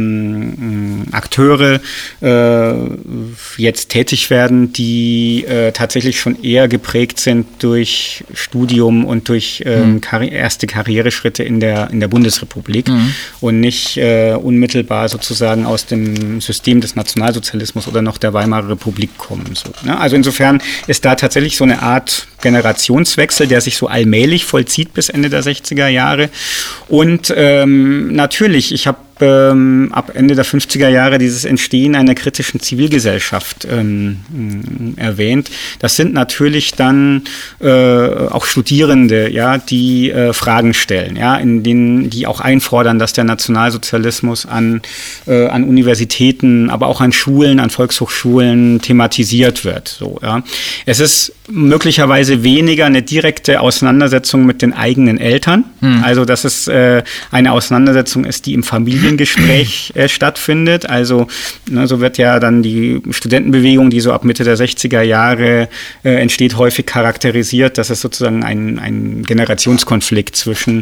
[SPEAKER 3] ähm, Akteure äh, jetzt tätig werden, die äh, tatsächlich schon eher geprägt sind durch Studium und durch ähm, mhm. karri- erste Karriereschritte in der, in der Bundesrepublik mhm. und nicht äh, unmittelbar sozusagen aus dem System des Nationalsozialismus oder noch der Weimarer Republik kommen. So, ne? Also insofern ist da tatsächlich so eine Art Generationswechsel, der sich so allmählich vollzieht bis Ende der sechziger Jahre. Und ähm, natürlich, ich habe ähm, ab Ende der fünfziger Jahre dieses Entstehen einer kritischen Zivilgesellschaft ähm, erwähnt. Das sind natürlich dann äh, auch Studierende, ja, die äh, Fragen stellen, ja, in denen die auch einfordern, dass der Nationalsozialismus an, äh, an Universitäten, aber auch an Schulen, an Volkshochschulen thematisiert wird. So, ja. Es ist möglicherweise weniger eine direkte Auseinandersetzung mit den eigenen Eltern. Hm. Also, dass es äh, eine Auseinandersetzung ist, die im Familiengespräch äh, stattfindet. Also, ne, so wird ja dann die Studentenbewegung, die so ab Mitte der sechziger Jahre äh, entsteht, häufig charakterisiert, dass es sozusagen ein, ein Generationskonflikt zwischen,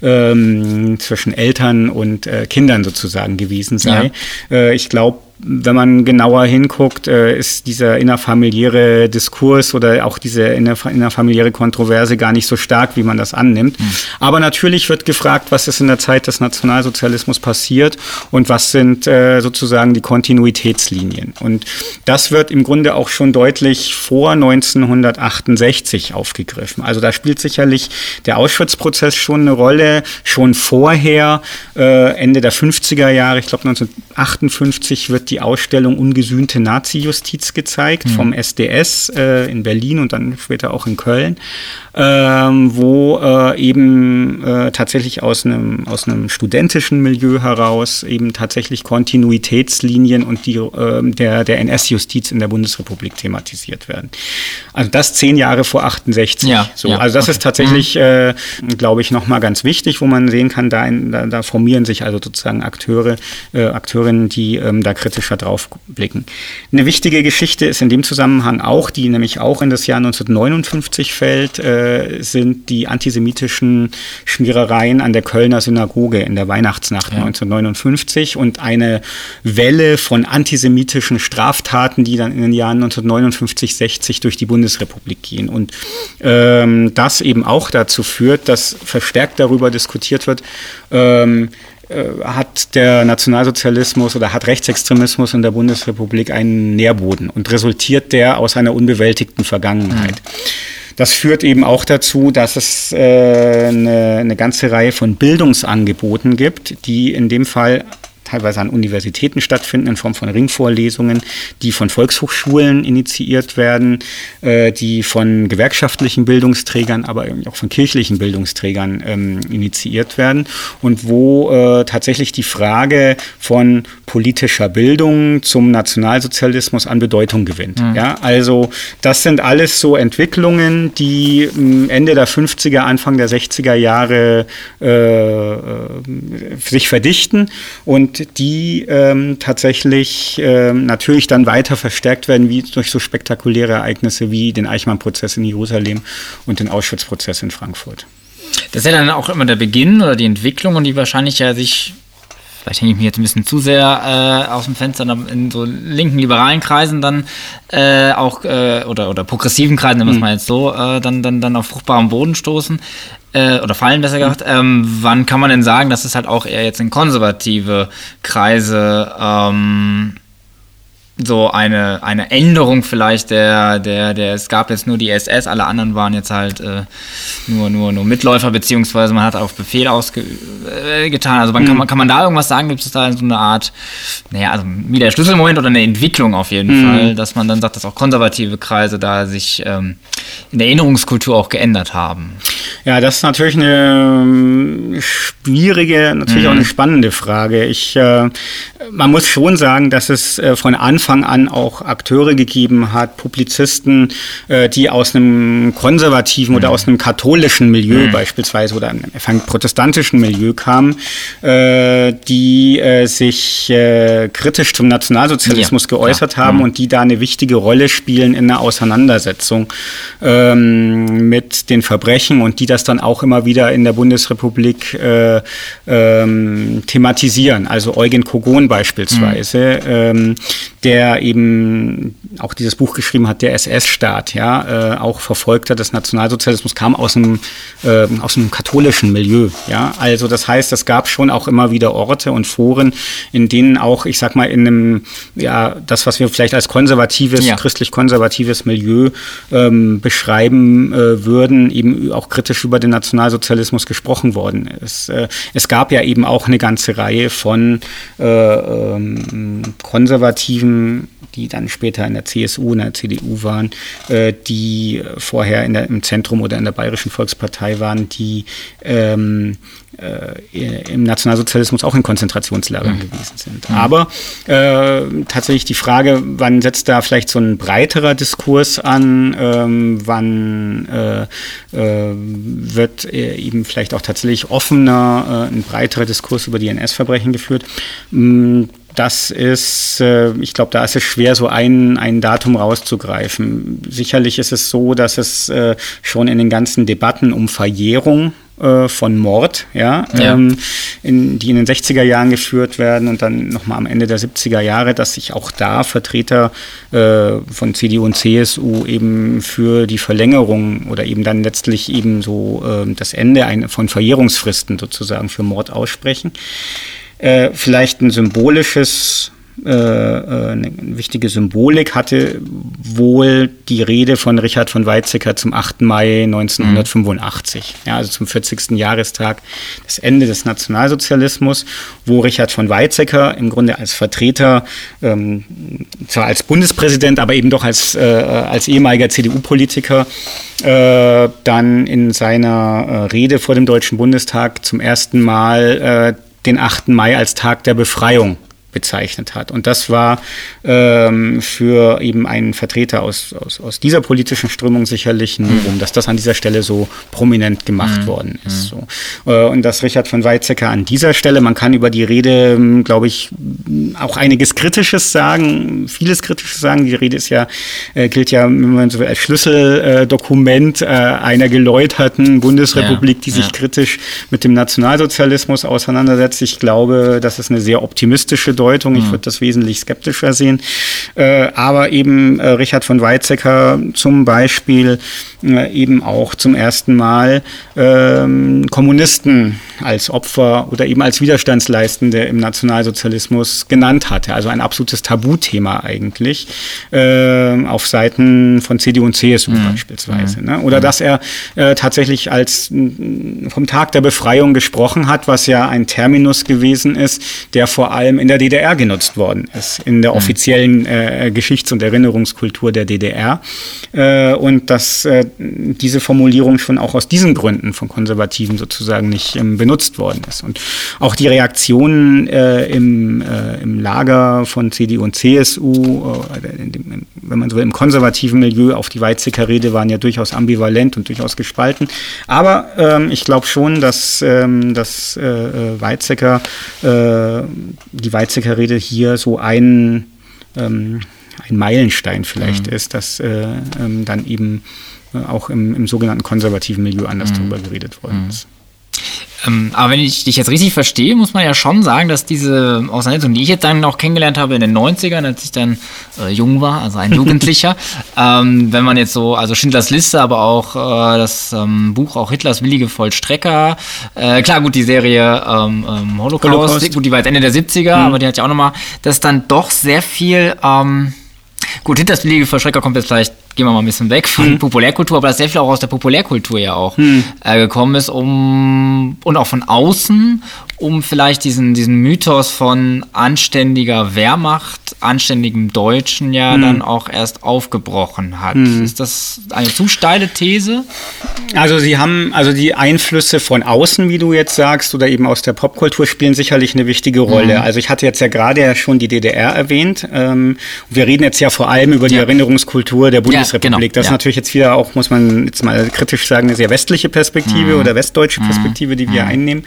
[SPEAKER 3] ähm, zwischen Eltern und äh, Kindern sozusagen gewesen sei. Ja. Äh, ich glaube, wenn man genauer hinguckt, äh, ist dieser innerfamiliäre Diskurs oder auch diese innerf- innerfamiliäre Kontroverse gar nicht so stark, wie man das annimmt. Mhm. Aber natürlich wird gefragt, was ist in der Zeit des Nationalsozialismus passiert und was sind äh, sozusagen die Kontinuitätslinien. Und das wird im Grunde auch schon deutlich vor neunzehnhundertachtundsechzig aufgegriffen. Also da spielt sicherlich der Auschwitz-Prozess schon eine Rolle. Schon vorher, äh, Ende der fünfziger Jahre, ich glaube neunzehnhundertachtundfünfzig, wird die Ausstellung Ungesühnte Nazi-Justiz gezeigt, mhm. vom S D S äh, in Berlin und dann später auch in Köln, ähm, wo äh, eben äh, tatsächlich aus einem aus einem studentischen Milieu heraus eben tatsächlich Kontinuitätslinien und die äh, der der N S-Justiz in der Bundesrepublik thematisiert werden. Also das zehn Jahre vor achtundsechzig. Ja, so, ja, also das okay. ist tatsächlich, äh, glaube ich, nochmal ganz wichtig, wo man sehen kann, da, in, da, da formieren sich also sozusagen Akteure, äh, Akteurinnen, die ähm, da kritischer drauf blicken. Eine wichtige Geschichte ist in dem Zusammenhang auch, die nämlich auch in das Jahr neunzehnhundertneunundfünfzig fällt, äh, sind die antisemitischen Schmierereien an der Kölner Synagoge in der Weihnachtsnacht ja. neunzehnhundertneunundfünfzig und eine Welle von antisemitischen Straftaten, die dann in den Jahren neunzehnhundertneunundfünfzig, sechzig durch die Bundesrepublik gehen. Und ähm, das eben auch dazu führt, dass verstärkt darüber diskutiert wird, ähm, hat der Nationalsozialismus oder hat Rechtsextremismus in der Bundesrepublik einen Nährboden und resultiert der aus einer unbewältigten Vergangenheit. Mhm. Das führt eben auch dazu, dass es äh, eine, eine ganze Reihe von Bildungsangeboten gibt, die in dem Fall teilweise an Universitäten stattfinden in Form von Ringvorlesungen, die von Volkshochschulen initiiert werden, äh, die von gewerkschaftlichen Bildungsträgern, aber auch von kirchlichen Bildungsträgern ähm, initiiert werden und wo äh, tatsächlich die Frage von politischer Bildung zum Nationalsozialismus an Bedeutung gewinnt. Mhm. Ja, also das sind alles so Entwicklungen, die Ende der fünfziger, Anfang der sechziger Jahre äh, sich verdichten und und die ähm, tatsächlich ähm, natürlich dann weiter verstärkt werden, wie durch so spektakuläre Ereignisse wie den Eichmann-Prozess in Jerusalem und den Auschwitz-Prozess in Frankfurt.
[SPEAKER 2] Das ist ja dann auch immer der Beginn oder die Entwicklung und die wahrscheinlich ja sich, vielleicht hänge ich mich jetzt ein bisschen zu sehr äh, aus dem Fenster, in so linken, liberalen Kreisen dann äh, auch, äh, oder, oder progressiven Kreisen, nennen wir es mal jetzt so, äh, dann, dann, dann auf fruchtbarem Boden stoßen. Äh, oder fallen, besser gesagt. Ähm, wann kann man denn sagen, dass es halt auch eher jetzt in konservative Kreise ähm, so eine, eine Änderung vielleicht der, der, der, es gab jetzt nur die S S, alle anderen waren jetzt halt äh, nur, nur, nur Mitläufer, beziehungsweise man hat auf Befehl ausgetan. Äh, also wann kann man, kann man da irgendwas sagen? Gibt es da so eine Art, naja, also wieder ein Schlüsselmoment oder eine Entwicklung auf jeden mhm. Fall, dass man dann sagt, dass auch konservative Kreise da sich ähm, in der Erinnerungskultur auch geändert haben?
[SPEAKER 3] Ja, das ist natürlich eine schwierige, natürlich mhm. auch eine spannende Frage. Ich, äh, man muss schon sagen, dass es äh, von Anfang an auch Akteure gegeben hat, Publizisten, äh, die aus einem konservativen mhm. oder aus einem katholischen Milieu mhm. beispielsweise oder einem protestantischen Milieu kamen, äh, die äh, sich äh, kritisch zum Nationalsozialismus ja, geäußert klar. haben mhm. und die da eine wichtige Rolle spielen in der Auseinandersetzung ähm, mit den Verbrechen und die das dann auch immer wieder in der Bundesrepublik äh, ähm, thematisieren. Also Eugen Kogon beispielsweise, mhm. ähm, der eben auch dieses Buch geschrieben hat, der S S-Staat, ja, äh, auch Verfolgter des Nationalsozialismus, kam aus einem, äh, aus einem katholischen Milieu, ja. Also das heißt, es gab schon auch immer wieder Orte und Foren, in denen auch, ich sag mal, in einem, ja, das, was wir vielleicht als konservatives, ja. christlich-konservatives Milieu ähm, beschreiben äh, würden, eben auch kritisch über den Nationalsozialismus gesprochen worden ist. Äh, es gab ja eben auch eine ganze Reihe von äh, ähm, Konservativen, die dann später in der C S U, in der C D U waren, äh, die vorher in der, im Zentrum oder in der Bayerischen Volkspartei waren, die ähm, äh, im Nationalsozialismus auch in Konzentrationslagern mhm. gewesen sind. Mhm. Aber äh, tatsächlich die Frage, wann setzt da vielleicht so ein breiterer Diskurs an, ähm, wann äh, äh, wird äh, eben vielleicht auch tatsächlich offener, äh, ein breiterer Diskurs über die N S-Verbrechen geführt. Mm, Das ist, ich glaube, da ist es schwer, so ein, ein Datum rauszugreifen. Sicherlich ist es so, dass es schon in den ganzen Debatten um Verjährung von Mord, ja, ja. Ähm, in, die in den sechziger Jahren geführt werden und dann nochmal am Ende der siebziger Jahre, dass sich auch da Vertreter äh, von C D U und C S U eben für die Verlängerung oder eben dann letztlich eben so äh, das Ende ein, von Verjährungsfristen sozusagen für Mord aussprechen. Äh, vielleicht ein symbolisches, äh, eine wichtige Symbolik hatte wohl die Rede von Richard von Weizsäcker zum achten Mai neunzehnhundertfünfundachtzig, mhm. ja, also zum vierzigsten Jahrestag des Ende des Nationalsozialismus, wo Richard von Weizsäcker im Grunde als Vertreter, ähm, zwar als Bundespräsident, aber eben doch als, äh, als ehemaliger C D U-Politiker, äh, dann in seiner äh, Rede vor dem Deutschen Bundestag zum ersten Mal äh, den achten Mai als Tag der Befreiung bezeichnet hat. Und das war ähm, für eben einen Vertreter aus, aus, aus dieser politischen Strömung sicherlich ein Novum, mhm. dass das an dieser Stelle so prominent gemacht mhm. worden ist. So. Äh, und dass Richard von Weizsäcker an dieser Stelle, man kann über die Rede, glaube ich, auch einiges Kritisches sagen, vieles Kritisches sagen. Die Rede ist ja, äh, gilt ja, wenn man so will, als Schlüsseldokument äh, einer geläuterten Bundesrepublik, ja. die sich ja. kritisch mit dem Nationalsozialismus auseinandersetzt. Ich glaube, das ist eine sehr optimistische Deutung. Ich würde das wesentlich skeptischer sehen. Äh, aber eben äh, Richard von Weizsäcker zum Beispiel äh, eben auch zum ersten Mal äh, Kommunisten als Opfer oder eben als Widerstandsleistende im Nationalsozialismus genannt hatte. Also ein absolutes Tabuthema eigentlich äh, auf Seiten von C D U und C S U mhm. beispielsweise. Mhm. Ne? Oder mhm. dass er äh, tatsächlich als m, vom Tag der Befreiung gesprochen hat, was ja ein Terminus gewesen ist, der vor allem in der D D R genutzt worden ist, in der offiziellen äh, Geschichts- und Erinnerungskultur der D D R. Äh, und dass äh, diese Formulierung schon auch aus diesen Gründen von Konservativen sozusagen nicht ähm, benutzt worden ist. Und auch die Reaktionen äh, im, äh, im Lager von C D U und C S U, äh, in dem, wenn man so will, im konservativen Milieu auf die Weizsäcker-Rede waren ja durchaus ambivalent und durchaus gespalten. Aber ähm, ich glaube schon, dass, ähm, dass äh, Weizsäcker, äh, die Weizsäcker-Rede hier so ein, ähm, ein Meilenstein vielleicht mhm. ist, dass äh, ähm, dann eben äh, auch im, im sogenannten konservativen Milieu anders mhm. darüber geredet worden ist.
[SPEAKER 2] Ähm, aber wenn ich dich jetzt richtig verstehe, muss man ja schon sagen, dass diese Auseinandersetzung, die ich jetzt dann noch kennengelernt habe in den neunzigern, als ich dann äh, jung war, also ein Jugendlicher, ähm, wenn man jetzt so, also Schindlers Liste, aber auch äh, das ähm, Buch, auch Hitlers willige Vollstrecker, äh, klar, gut, die Serie ähm, ähm, Holocaust, Holocaust, gut, die war jetzt Ende der siebziger, mhm. aber die hat ja auch nochmal, dass dann doch sehr viel, ähm, gut, Hitlers willige Vollstrecker kommt jetzt vielleicht, gehen wir mal ein bisschen weg von hm. Populärkultur, aber dass sehr viel auch aus der Populärkultur ja auch hm. äh, gekommen ist, um und auch von außen, um vielleicht diesen, diesen Mythos von anständiger Wehrmacht, anständigem Deutschen ja hm. dann auch erst aufgebrochen hat. Hm. Ist das eine zu steile These?
[SPEAKER 3] Also sie haben, also die Einflüsse von außen, wie du jetzt sagst, oder eben aus der Popkultur spielen sicherlich eine wichtige Rolle. Hm. Also ich hatte jetzt ja gerade ja schon die D D R erwähnt. Ähm, wir reden jetzt ja vor allem über die ja. Erinnerungskultur der Bundesrepublik. Ja. Genau, das ist ja. natürlich jetzt wieder auch, muss man jetzt mal kritisch sagen, eine sehr westliche Perspektive mhm. oder westdeutsche Perspektive, die wir mhm. einnehmen.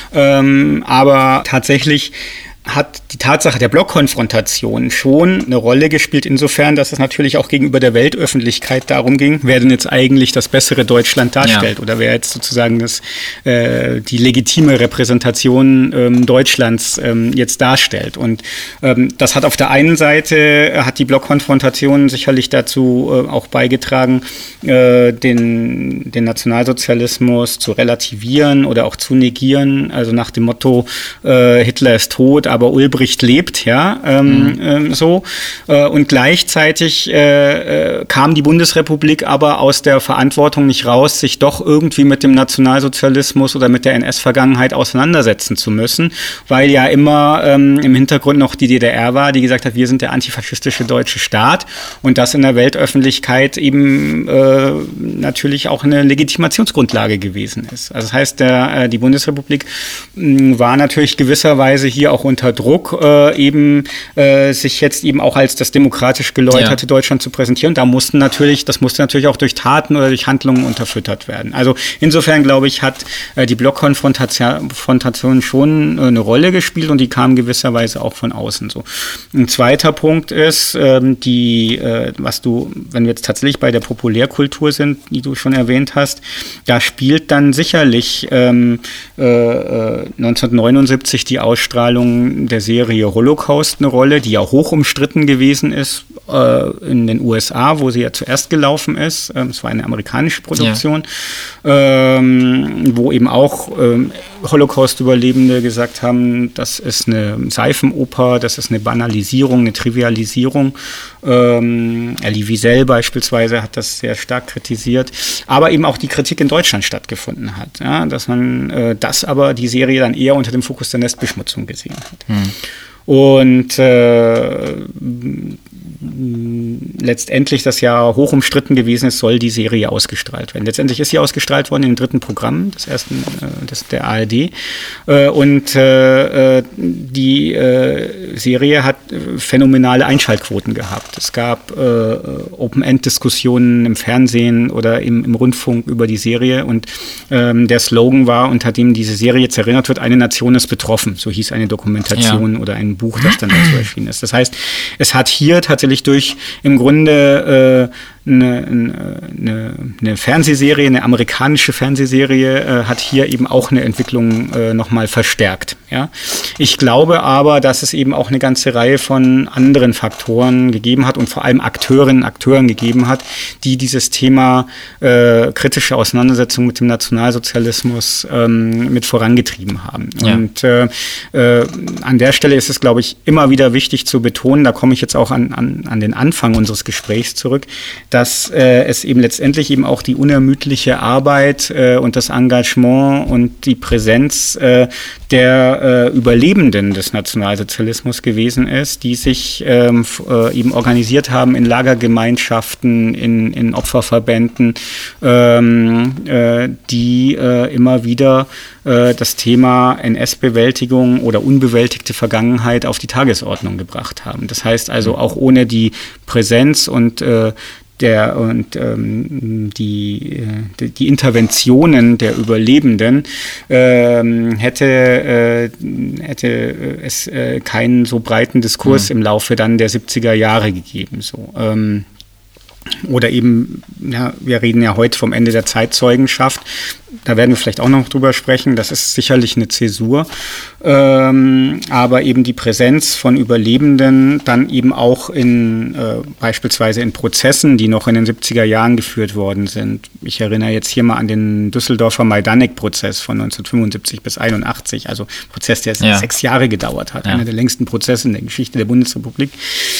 [SPEAKER 3] Ähm, aber tatsächlich hat die Tatsache der Blockkonfrontation schon eine Rolle gespielt, insofern, dass es natürlich auch gegenüber der Weltöffentlichkeit darum ging, wer denn jetzt eigentlich das bessere Deutschland darstellt ja. oder wer jetzt sozusagen das, äh, die legitime Repräsentation ähm, Deutschlands ähm, jetzt darstellt. Und ähm, das hat auf der einen Seite, hat die Blockkonfrontation sicherlich dazu äh, auch beigetragen, äh, den, den Nationalsozialismus zu relativieren oder auch zu negieren, also nach dem Motto, äh, Hitler ist tot, aber Ulbricht lebt, ja, ähm, mhm. ähm, so. Äh, und gleichzeitig äh, äh, kam die Bundesrepublik aber aus der Verantwortung nicht raus, sich doch irgendwie mit dem Nationalsozialismus oder mit der N S-Vergangenheit auseinandersetzen zu müssen, weil ja immer ähm, im Hintergrund noch die D D R war, die gesagt hat, wir sind der antifaschistische deutsche Staat und das in der Weltöffentlichkeit eben äh, natürlich auch eine Legitimationsgrundlage gewesen ist. Also das heißt, der, äh, die Bundesrepublik mh, war natürlich gewisserweise hier auch unter Druck, äh, eben äh, sich jetzt eben auch als das demokratisch geläuterte ja. Deutschland zu präsentieren. Da mussten natürlich, das musste natürlich auch durch Taten oder durch Handlungen unterfüttert werden. Also insofern, glaube ich, hat äh, die Blockkonfrontation schon äh, eine Rolle gespielt und die kam gewisserweise auch von außen so. Ein zweiter Punkt ist, ähm, die, äh, was du, wenn wir jetzt tatsächlich bei der Populärkultur sind, die du schon erwähnt hast, da spielt dann sicherlich ähm, äh, neunzehnhundertneunundsiebzig die Ausstrahlung der Serie Holocaust eine Rolle, die ja hoch umstritten gewesen ist äh, in den U S A, wo sie ja zuerst gelaufen ist. Ähm, es war eine amerikanische Produktion, ja. ähm, wo eben auch ähm, Holocaust-Überlebende gesagt haben, das ist eine Seifenoper, das ist eine Banalisierung, eine Trivialisierung. Ähm, Elie Wiesel beispielsweise hat das sehr stark kritisiert, aber eben auch die Kritik in Deutschland stattgefunden hat, ja, dass man äh, das aber die Serie dann eher unter dem Fokus der Nestbeschmutzung gesehen hat. Hm. Und äh, letztendlich das ja hoch umstritten gewesen ist, soll die Serie ausgestrahlt werden. Letztendlich ist sie ausgestrahlt worden in den dritten Programm des ersten, äh, des, der A R D. Äh, und äh, die äh, Serie hat phänomenale Einschaltquoten gehabt. Es gab äh, Open-End-Diskussionen im Fernsehen oder im, im Rundfunk über die Serie und ähm, der Slogan war, unter dem diese Serie jetzt erinnert wird, eine Nation ist betroffen. So hieß eine Dokumentation ja. oder ein Buch, das dann dazu erschienen ist. Das heißt, es hat hier tatsächlich durch im Grunde äh, eine, eine, eine Fernsehserie, eine amerikanische Fernsehserie äh, hat hier eben auch eine Entwicklung äh, nochmal verstärkt. Ja? Ich glaube aber, dass es eben auch eine ganze Reihe von anderen Faktoren gegeben hat und vor allem Akteurinnen und Akteuren gegeben hat, die dieses Thema äh, kritische Auseinandersetzung mit dem Nationalsozialismus ähm, mit vorangetrieben haben. Ja. Und äh, äh, an der Stelle ist es, glaube ich, immer wieder wichtig zu betonen, da komme ich jetzt auch an, an, an den Anfang unseres Gesprächs zurück, dass äh, es eben letztendlich eben auch die unermüdliche Arbeit äh, und das Engagement und die Präsenz äh, der äh, Überlebenden des Nationalsozialismus gewesen ist, die sich ähm, äh, eben organisiert haben in Lagergemeinschaften, in, in Opferverbänden, ähm, äh, die äh, immer wieder äh, das Thema N S-Bewältigung oder unbewältigte Vergangenheit auf die Tagesordnung gebracht haben. Das heißt also auch ohne ohne die Präsenz und äh, Der, und ähm, die, die, die Interventionen der Überlebenden ähm, hätte, äh, hätte es äh, keinen so breiten Diskurs mhm. im Laufe dann der siebziger Jahre gegeben. So. Ähm, oder eben, ja, wir reden ja heute vom Ende der Zeitzeugenschaft. Da werden wir vielleicht auch noch drüber sprechen. Das ist sicherlich eine Zäsur. Ähm, aber eben die Präsenz von Überlebenden dann eben auch in äh, beispielsweise in Prozessen, die noch in den siebziger Jahren geführt worden sind. Ich erinnere jetzt hier mal an den Düsseldorfer Majdanek-Prozess von neunzehnhundertfünfundsiebzig bis einundachtzig. Also Prozess, der ja. sechs Jahre gedauert hat. Ja. Einer der längsten Prozesse in der Geschichte der Bundesrepublik.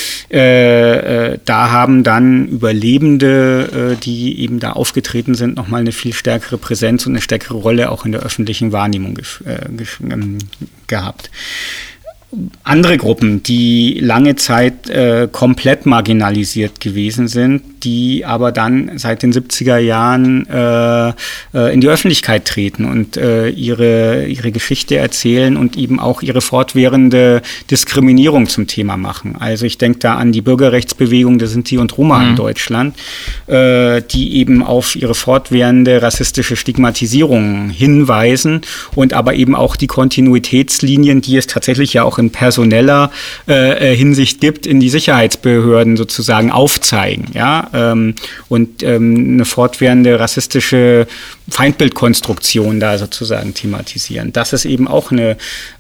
[SPEAKER 3] Äh, äh, da haben dann Überlebende, äh, die eben da aufgetreten sind, nochmal eine viel stärkere Präsenz und eine stärkere Rolle auch in der öffentlichen Wahrnehmung gef- äh, ge- ähm, gehabt. Andere Gruppen, die lange Zeit äh, komplett marginalisiert gewesen sind, die aber dann seit den siebziger Jahren äh, äh, in die Öffentlichkeit treten und äh, ihre, ihre Geschichte erzählen und eben auch ihre fortwährende Diskriminierung zum Thema machen. Also ich denke da an die Bürgerrechtsbewegung der Sinti und Roma mhm. in Deutschland, äh, die eben auf ihre fortwährende rassistische Stigmatisierung hinweisen und aber eben auch die Kontinuitätslinien, die es tatsächlich ja auch in personeller äh, Hinsicht gibt, in die Sicherheitsbehörden sozusagen aufzeigen, ja, ähm, und ähm, eine fortwährende rassistische Feindbildkonstruktion da sozusagen thematisieren. Das ist eben auch eine,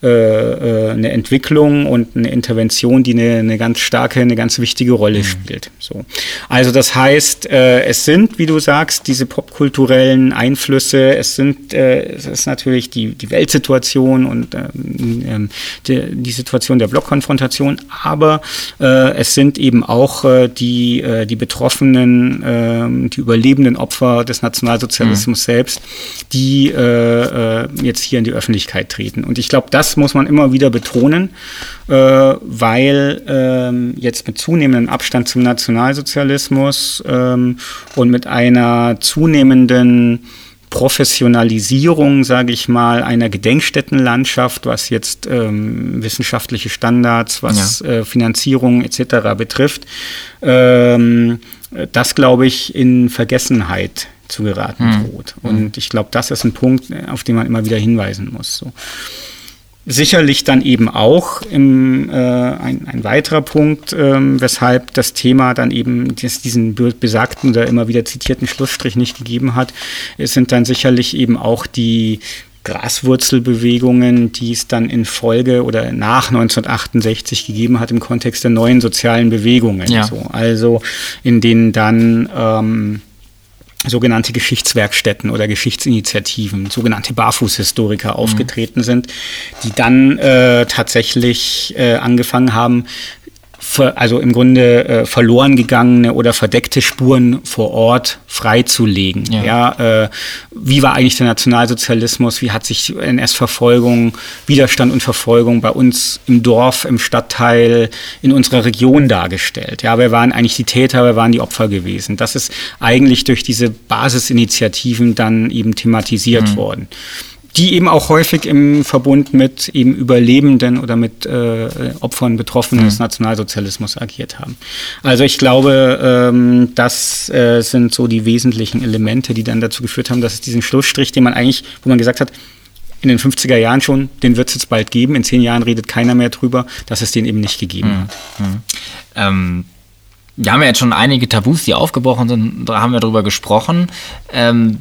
[SPEAKER 3] äh, eine Entwicklung und eine Intervention, die eine, eine ganz starke, eine ganz wichtige Rolle mhm. spielt. So. Also das heißt, äh, es sind, wie du sagst, diese popkulturellen Einflüsse, es sind, äh, es ist natürlich die, die Weltsituation und ähm, die, die Situation der Blockkonfrontation, aber äh, es sind eben auch äh, die, äh, die Betroffenen, äh, die überlebenden Opfer des Nationalsozialismus mhm. selbst, die äh, äh, jetzt hier in die Öffentlichkeit treten. Und ich glaube, das muss man immer wieder betonen, äh, weil äh, jetzt mit zunehmendem Abstand zum Nationalsozialismus äh, und mit einer zunehmenden Professionalisierung, sage ich mal, einer Gedenkstättenlandschaft, was jetzt ähm, wissenschaftliche Standards, was ja. äh, Finanzierung et cetera betrifft, ähm, das, glaube ich, in Vergessenheit zu geraten mhm. droht. Und ich glaube, das ist ein Punkt, auf den man immer wieder hinweisen muss. So. Sicherlich dann eben auch im, äh, ein, ein weiterer Punkt, ähm, weshalb das Thema dann eben dies, diesen besagten oder immer wieder zitierten Schlussstrich nicht gegeben hat, es sind dann sicherlich eben auch die Graswurzelbewegungen, die es dann in Folge oder nach neunzehnhundertachtundsechzig gegeben hat im Kontext der neuen sozialen Bewegungen. Ja. So. Also in denen dann ähm, sogenannte Geschichtswerkstätten oder Geschichtsinitiativen, sogenannte Barfußhistoriker mhm. aufgetreten sind, die dann äh, tatsächlich äh, angefangen haben, ver, also im Grunde äh, verloren gegangene oder verdeckte Spuren vor Ort freizulegen. Ja. Ja, äh, wie war eigentlich der Nationalsozialismus? Wie hat sich N S-Verfolgung, Widerstand und Verfolgung bei uns im Dorf, im Stadtteil, in unserer Region dargestellt? Ja, wer waren eigentlich die Täter, wer waren die Opfer gewesen? Das ist eigentlich durch diese Basisinitiativen dann eben thematisiert mhm. worden, die eben auch häufig im Verbund mit eben Überlebenden oder mit äh, Opfern, Betroffenen mhm. des Nationalsozialismus agiert haben. Also ich glaube, ähm, das äh, sind so die wesentlichen Elemente, die dann dazu geführt haben, dass es diesen Schlussstrich, den man eigentlich, wo man gesagt hat, in den fünfziger Jahren schon, den wird es jetzt bald geben, in zehn Jahren redet keiner mehr drüber, dass es den eben nicht gegeben
[SPEAKER 2] mhm.
[SPEAKER 3] hat.
[SPEAKER 2] Mhm. Ähm Wir haben ja jetzt schon einige Tabus, die aufgebrochen sind, da haben wir drüber gesprochen. Ähm,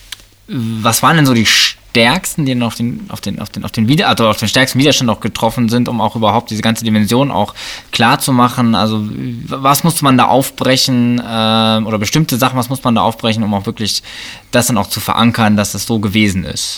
[SPEAKER 2] was waren denn so die stärksten, die auf den, auf den, auf den, auf den Wider- also auf den stärksten Widerstand auch getroffen sind, um auch überhaupt diese ganze Dimension auch klar zu machen? Also was musste man da aufbrechen äh, oder bestimmte Sachen, was muss man da aufbrechen, um auch wirklich das dann auch zu verankern, dass es so gewesen ist?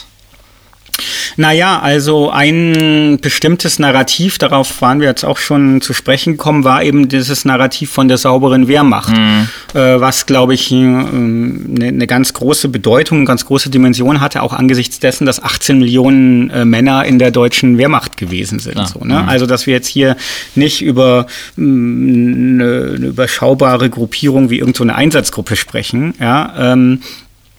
[SPEAKER 3] Naja, also ein bestimmtes Narrativ, darauf waren wir jetzt auch schon zu sprechen gekommen, war eben dieses Narrativ von der sauberen Wehrmacht, mhm. äh, was, glaube ich, eine, eine ganz große Bedeutung, eine ganz große Dimension hatte, auch angesichts dessen, dass achtzehn Millionen äh, Männer in der deutschen Wehrmacht gewesen sind. Ja. So, ne? mhm. Also, dass wir jetzt hier nicht über mh, eine, eine überschaubare Gruppierung wie irgend so eine Einsatzgruppe sprechen, ja, ähm,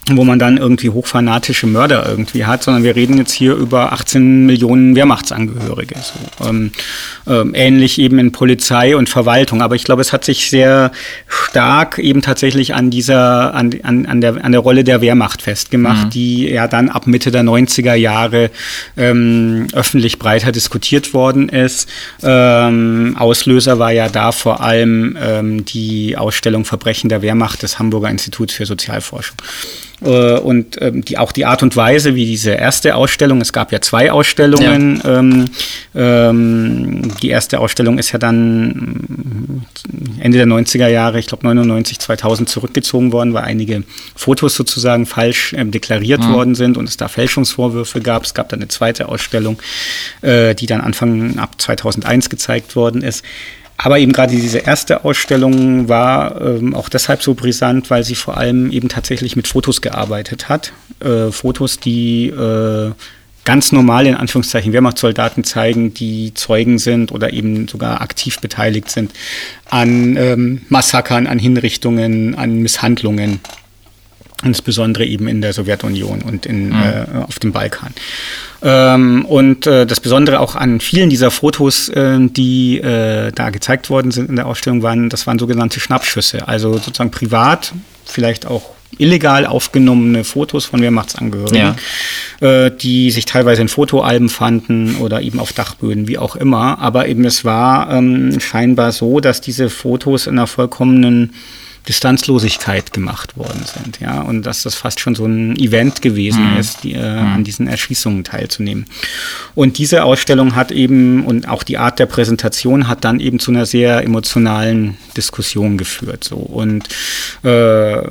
[SPEAKER 3] wo man dann irgendwie hochfanatische Mörder irgendwie hat, sondern wir reden jetzt hier über achtzehn Millionen Wehrmachtsangehörige. So. Ähm, ähm, ähnlich eben in Polizei und Verwaltung. Aber ich glaube, es hat sich sehr stark eben tatsächlich an dieser, an, an, an, der, an der Rolle der Wehrmacht festgemacht, mhm. die ja dann ab Mitte der neunziger Jahre ähm, öffentlich breiter diskutiert worden ist. Ähm, Auslöser war ja da vor allem ähm, die Ausstellung Verbrechen der Wehrmacht des Hamburger Instituts für Sozialforschung. Und ähm, die, auch die Art und Weise, wie diese erste Ausstellung, es gab ja zwei Ausstellungen, ja. ähm, ähm, die erste Ausstellung ist ja dann Ende der neunziger Jahre, ich glaube neunundneunzig, zweitausend zurückgezogen worden, weil einige Fotos sozusagen falsch ähm, deklariert mhm. worden sind und es da Fälschungsvorwürfe gab. Es gab dann eine zweite Ausstellung, äh, die dann Anfang ab zweitausendeins gezeigt worden ist. Aber eben gerade diese erste Ausstellung war ähm, auch deshalb so brisant, weil sie vor allem eben tatsächlich mit Fotos gearbeitet hat. Äh, Fotos, die äh, ganz normal in Anführungszeichen Wehrmachtssoldaten zeigen, die Zeugen sind oder eben sogar aktiv beteiligt sind an ähm, Massakern, an Hinrichtungen, an Misshandlungen. Insbesondere eben in der Sowjetunion und in, mhm. äh, auf dem Balkan. Ähm, und äh, das Besondere auch an vielen dieser Fotos, äh, die äh, da gezeigt worden sind in der Ausstellung, waren, das waren sogenannte Schnappschüsse. Also sozusagen privat, vielleicht auch illegal aufgenommene Fotos von Wehrmachtsangehörigen, ja. äh, die sich teilweise in Fotoalben fanden oder eben auf Dachböden, wie auch immer. Aber eben es war ähm, scheinbar so, dass diese Fotos in einer vollkommenen Distanzlosigkeit gemacht worden sind, ja, und dass das fast schon so ein Event gewesen mhm. ist, die, äh, mhm. an diesen Erschießungen teilzunehmen. Und diese Ausstellung hat eben, und auch die Art der Präsentation hat dann eben zu einer sehr emotionalen Diskussion geführt, so. Und äh,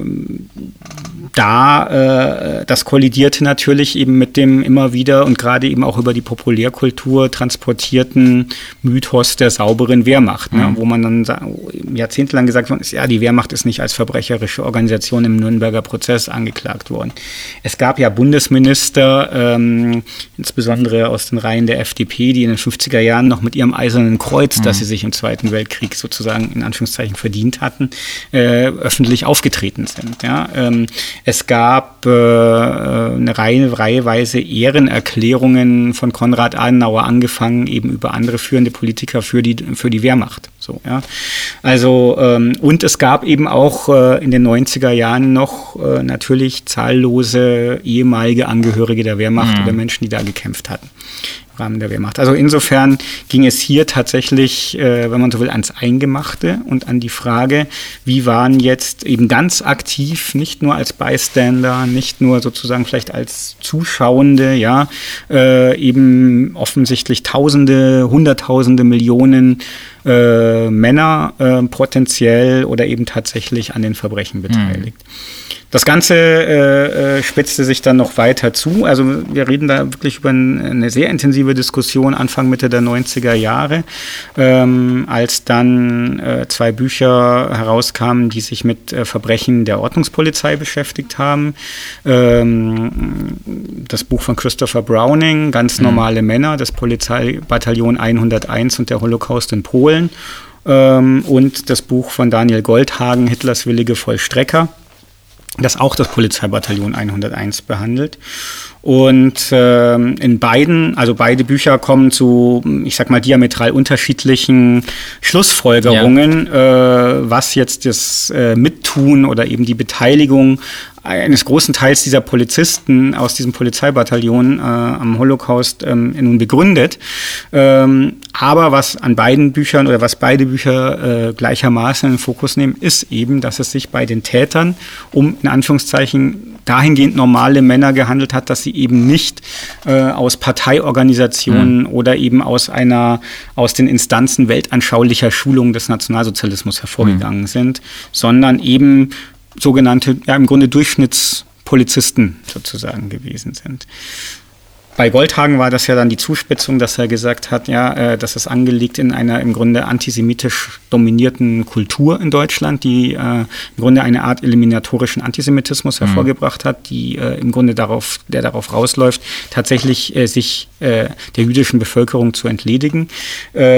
[SPEAKER 3] da, äh, das kollidierte natürlich eben mit dem immer wieder und gerade eben auch über die Populärkultur transportierten Mythos der sauberen Wehrmacht, mhm. ne, wo man dann jahrzehntelang gesagt worden ist, ja, die Wehrmacht ist nicht als verbrecherische Organisation im Nürnberger Prozess angeklagt worden. Es gab ja Bundesminister, ähm, insbesondere aus den Reihen der F D P, die in den fünfziger Jahren noch mit ihrem Eisernen Kreuz, mhm. das sie sich im Zweiten Weltkrieg sozusagen in Anführungszeichen verdient hatten, äh, öffentlich aufgetreten sind. Ja? Ähm, es gab äh, eine Reihe, reiheweise Ehrenerklärungen von Konrad Adenauer angefangen, eben über andere führende Politiker für die, für die Wehrmacht. So, ja. Also, ähm, und es gab eben auch äh, in den neunziger Jahren noch äh, natürlich zahllose ehemalige Angehörige der Wehrmacht mhm. oder Menschen, die da gekämpft hatten im Rahmen der Wehrmacht. Also insofern ging es hier tatsächlich, äh, wenn man so will, ans Eingemachte und an die Frage, wie waren jetzt eben ganz aktiv, nicht nur als Bystander, nicht nur sozusagen vielleicht als Zuschauende, ja, äh, eben offensichtlich Tausende, Hunderttausende, Millionen Äh, Männer äh, potenziell oder eben tatsächlich an den Verbrechen beteiligt. Mhm. Das Ganze äh, äh, spitzte sich dann noch weiter zu. Also wir reden da wirklich über ein, eine sehr intensive Diskussion Anfang, Mitte der neunziger Jahre, ähm, als dann äh, zwei Bücher herauskamen, die sich mit äh, Verbrechen der Ordnungspolizei beschäftigt haben. Ähm, das Buch von Christopher Browning, Ganz normale mhm. Männer, das Polizeibataillon hunderteins und der Holocaust in Polen. Ähm, und das Buch von Daniel Goldhagen, Hitlers willige Vollstrecker, das auch das Polizeibataillon hunderteins behandelt. Und ähm, in beiden, also beide Bücher kommen zu, ich sag mal, diametral unterschiedlichen Schlussfolgerungen, ja. äh, was jetzt das äh, Mittun oder eben die Beteiligung eines großen Teils dieser Polizisten aus diesem Polizeibataillon äh, am Holocaust ähm, nun begründet. Ähm, aber was an beiden Büchern oder was beide Bücher äh, gleichermaßen in den Fokus nehmen, ist eben, dass es sich bei den Tätern um, in Anführungszeichen, dahingehend normale Männer gehandelt hat, dass sie eben nicht äh, aus Parteiorganisationen mhm. oder eben aus einer, aus den Instanzen weltanschaulicher Schulung des Nationalsozialismus hervorgegangen mhm. sind, sondern eben sogenannte, ja im Grunde Durchschnittspolizisten sozusagen gewesen sind. Bei Goldhagen war das ja dann die Zuspitzung, dass er gesagt hat, ja, äh, das ist angelegt in einer im Grunde antisemitisch dominierten Kultur in Deutschland, die äh, im Grunde eine Art eliminatorischen Antisemitismus mhm. hervorgebracht hat, die äh, im Grunde darauf, der darauf rausläuft, tatsächlich äh, sich äh, der jüdischen Bevölkerung zu entledigen. Äh,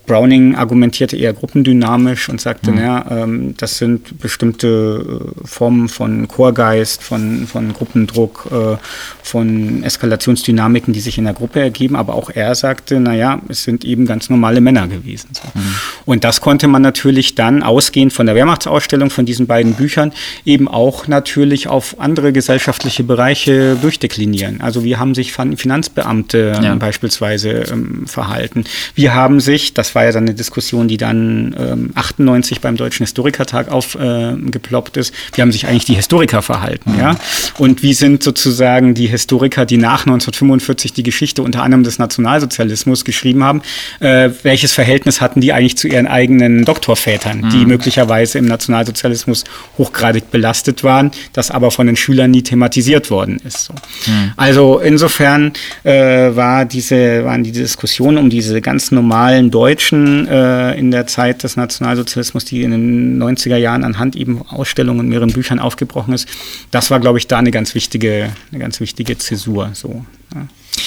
[SPEAKER 3] Browning argumentierte eher gruppendynamisch und sagte, mhm. naja, ähm, das sind bestimmte äh, Formen von Chorgeist, von, von Gruppendruck, äh, von Eskalationsdynamiken, die sich in der Gruppe ergeben. Aber auch er sagte, naja, es sind eben ganz normale Männer gewesen. So. Mhm. Und das konnte man natürlich dann, ausgehend von der Wehrmachtsausstellung, von diesen beiden Büchern, eben auch natürlich auf andere gesellschaftliche Bereiche durchdeklinieren. Also wie haben sich Finanzbeamte ja. beispielsweise ähm, verhalten? Wie haben sich, das war ja dann eine Diskussion, die dann ähm, achtundneunzig beim Deutschen Historikertag aufgeploppt äh, ist, wie haben sich eigentlich die Historiker verhalten? Mhm. Ja? Und wie sind sozusagen die Historiker, die nach neunzehnhundertfünfundvierzig die Geschichte unter anderem des Nationalsozialismus geschrieben haben, äh, welches Verhältnis hatten die eigentlich zu ihren eigenen Doktorvätern, mhm. die möglicherweise im Nationalsozialismus hochgradig belastet waren, das aber von den Schülern nie thematisiert worden ist. So. Mhm. Also insofern äh, war diese, waren die Diskussionen um diese ganz normalen Deutschen äh, in der Zeit des Nationalsozialismus, die in den neunziger Jahren anhand eben Ausstellungen und mehreren Büchern aufgebrochen ist, das war, glaube ich, da eine ganz wichtige, eine ganz wichtige Zäsur. So, ja.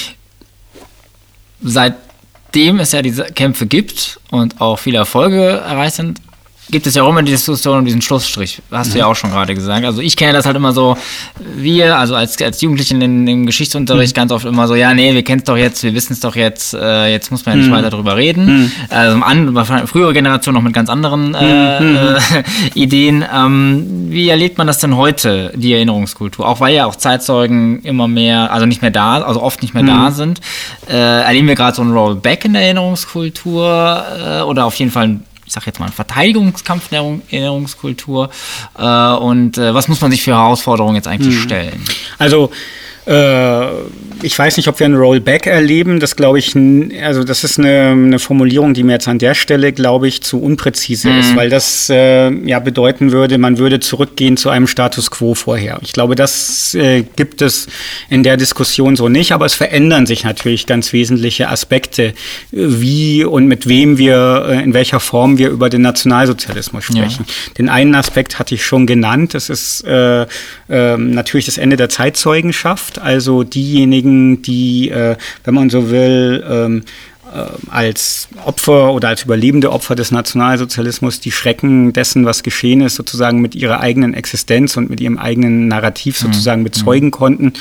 [SPEAKER 2] Seitdem es ja diese Kämpfe gibt und auch viele Erfolge erreicht sind, gibt es ja auch immer die Diskussion um diesen Schlussstrich. Hast mhm. du ja auch schon gerade gesagt. Also ich kenne das halt immer so, wir, also als, als Jugendliche in, im Geschichtsunterricht mhm. ganz oft immer so, ja, nee, wir kennen es doch jetzt, wir wissen es doch jetzt, äh, jetzt muss man ja nicht mhm. weiter drüber reden. Mhm. Also an, frühere Generation noch mit ganz anderen äh, mhm. äh, Ideen. Ähm, wie erlebt man das denn heute, die Erinnerungskultur? Auch weil ja auch Zeitzeugen immer mehr, also nicht mehr da, also oft nicht mehr mhm. da sind. Äh, erleben wir gerade so ein Rollback in der Erinnerungskultur äh, oder auf jeden Fall ein ich sag jetzt mal, einen Verteidigungskampf der Erinnerungskultur äh, und äh, was muss man sich für Herausforderungen jetzt eigentlich hm. stellen?
[SPEAKER 3] Also äh, ich weiß nicht, ob wir ein Rollback erleben, das glaube ich, also das ist eine, eine Formulierung, die mir jetzt an der Stelle, glaube ich, zu unpräzise mhm. ist, weil das äh, ja bedeuten würde, man würde zurückgehen zu einem Status quo vorher. Ich glaube, das äh, gibt es in der Diskussion so nicht, aber es verändern sich natürlich ganz wesentliche Aspekte, wie und mit wem wir, äh, in welcher Form wir über den Nationalsozialismus sprechen. Ja. Den einen Aspekt hatte ich schon genannt, das ist äh, äh, natürlich das Ende der Zeitzeugenschaft, also diejenigen, die, äh, wenn man so will, ähm, äh, als Opfer oder als überlebende Opfer des Nationalsozialismus die Schrecken dessen, was geschehen ist, sozusagen mit ihrer eigenen Existenz und mit ihrem eigenen Narrativ sozusagen mhm. bezeugen konnten,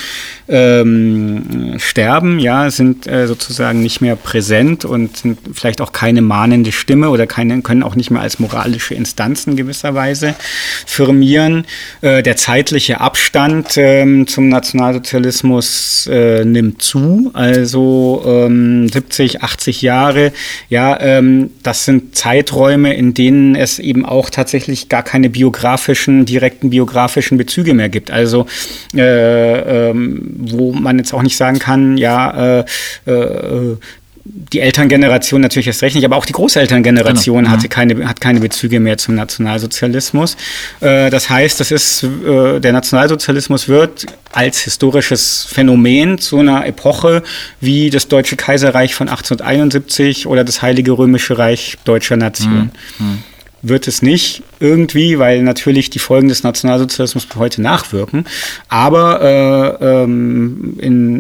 [SPEAKER 3] ähm, sterben, ja, sind äh, sozusagen nicht mehr präsent und sind vielleicht auch keine mahnende Stimme oder keine, können auch nicht mehr als moralische Instanzen gewisserweise firmieren. Äh, der zeitliche Abstand äh, zum Nationalsozialismus äh, nimmt zu, also ähm, siebzig, achtzig Jahre, ja, ähm, das sind Zeiträume, in denen es eben auch tatsächlich gar keine biografischen, direkten biografischen Bezüge mehr gibt. Also äh, ähm, wo man jetzt auch nicht sagen kann, ja, äh, äh, die Elterngeneration natürlich erst recht nicht, aber auch die Großelterngeneration genau. hatte keine, hat keine Bezüge mehr zum Nationalsozialismus. Äh, das heißt, das ist, äh, der Nationalsozialismus wird als historisches Phänomen zu einer Epoche wie das Deutsche Kaiserreich von achtzehnhunderteinundsiebzig oder das Heilige Römische Reich deutscher Nation. Mhm. Mhm. Wird es nicht irgendwie, weil natürlich die Folgen des Nationalsozialismus heute nachwirken. Aber äh, ähm,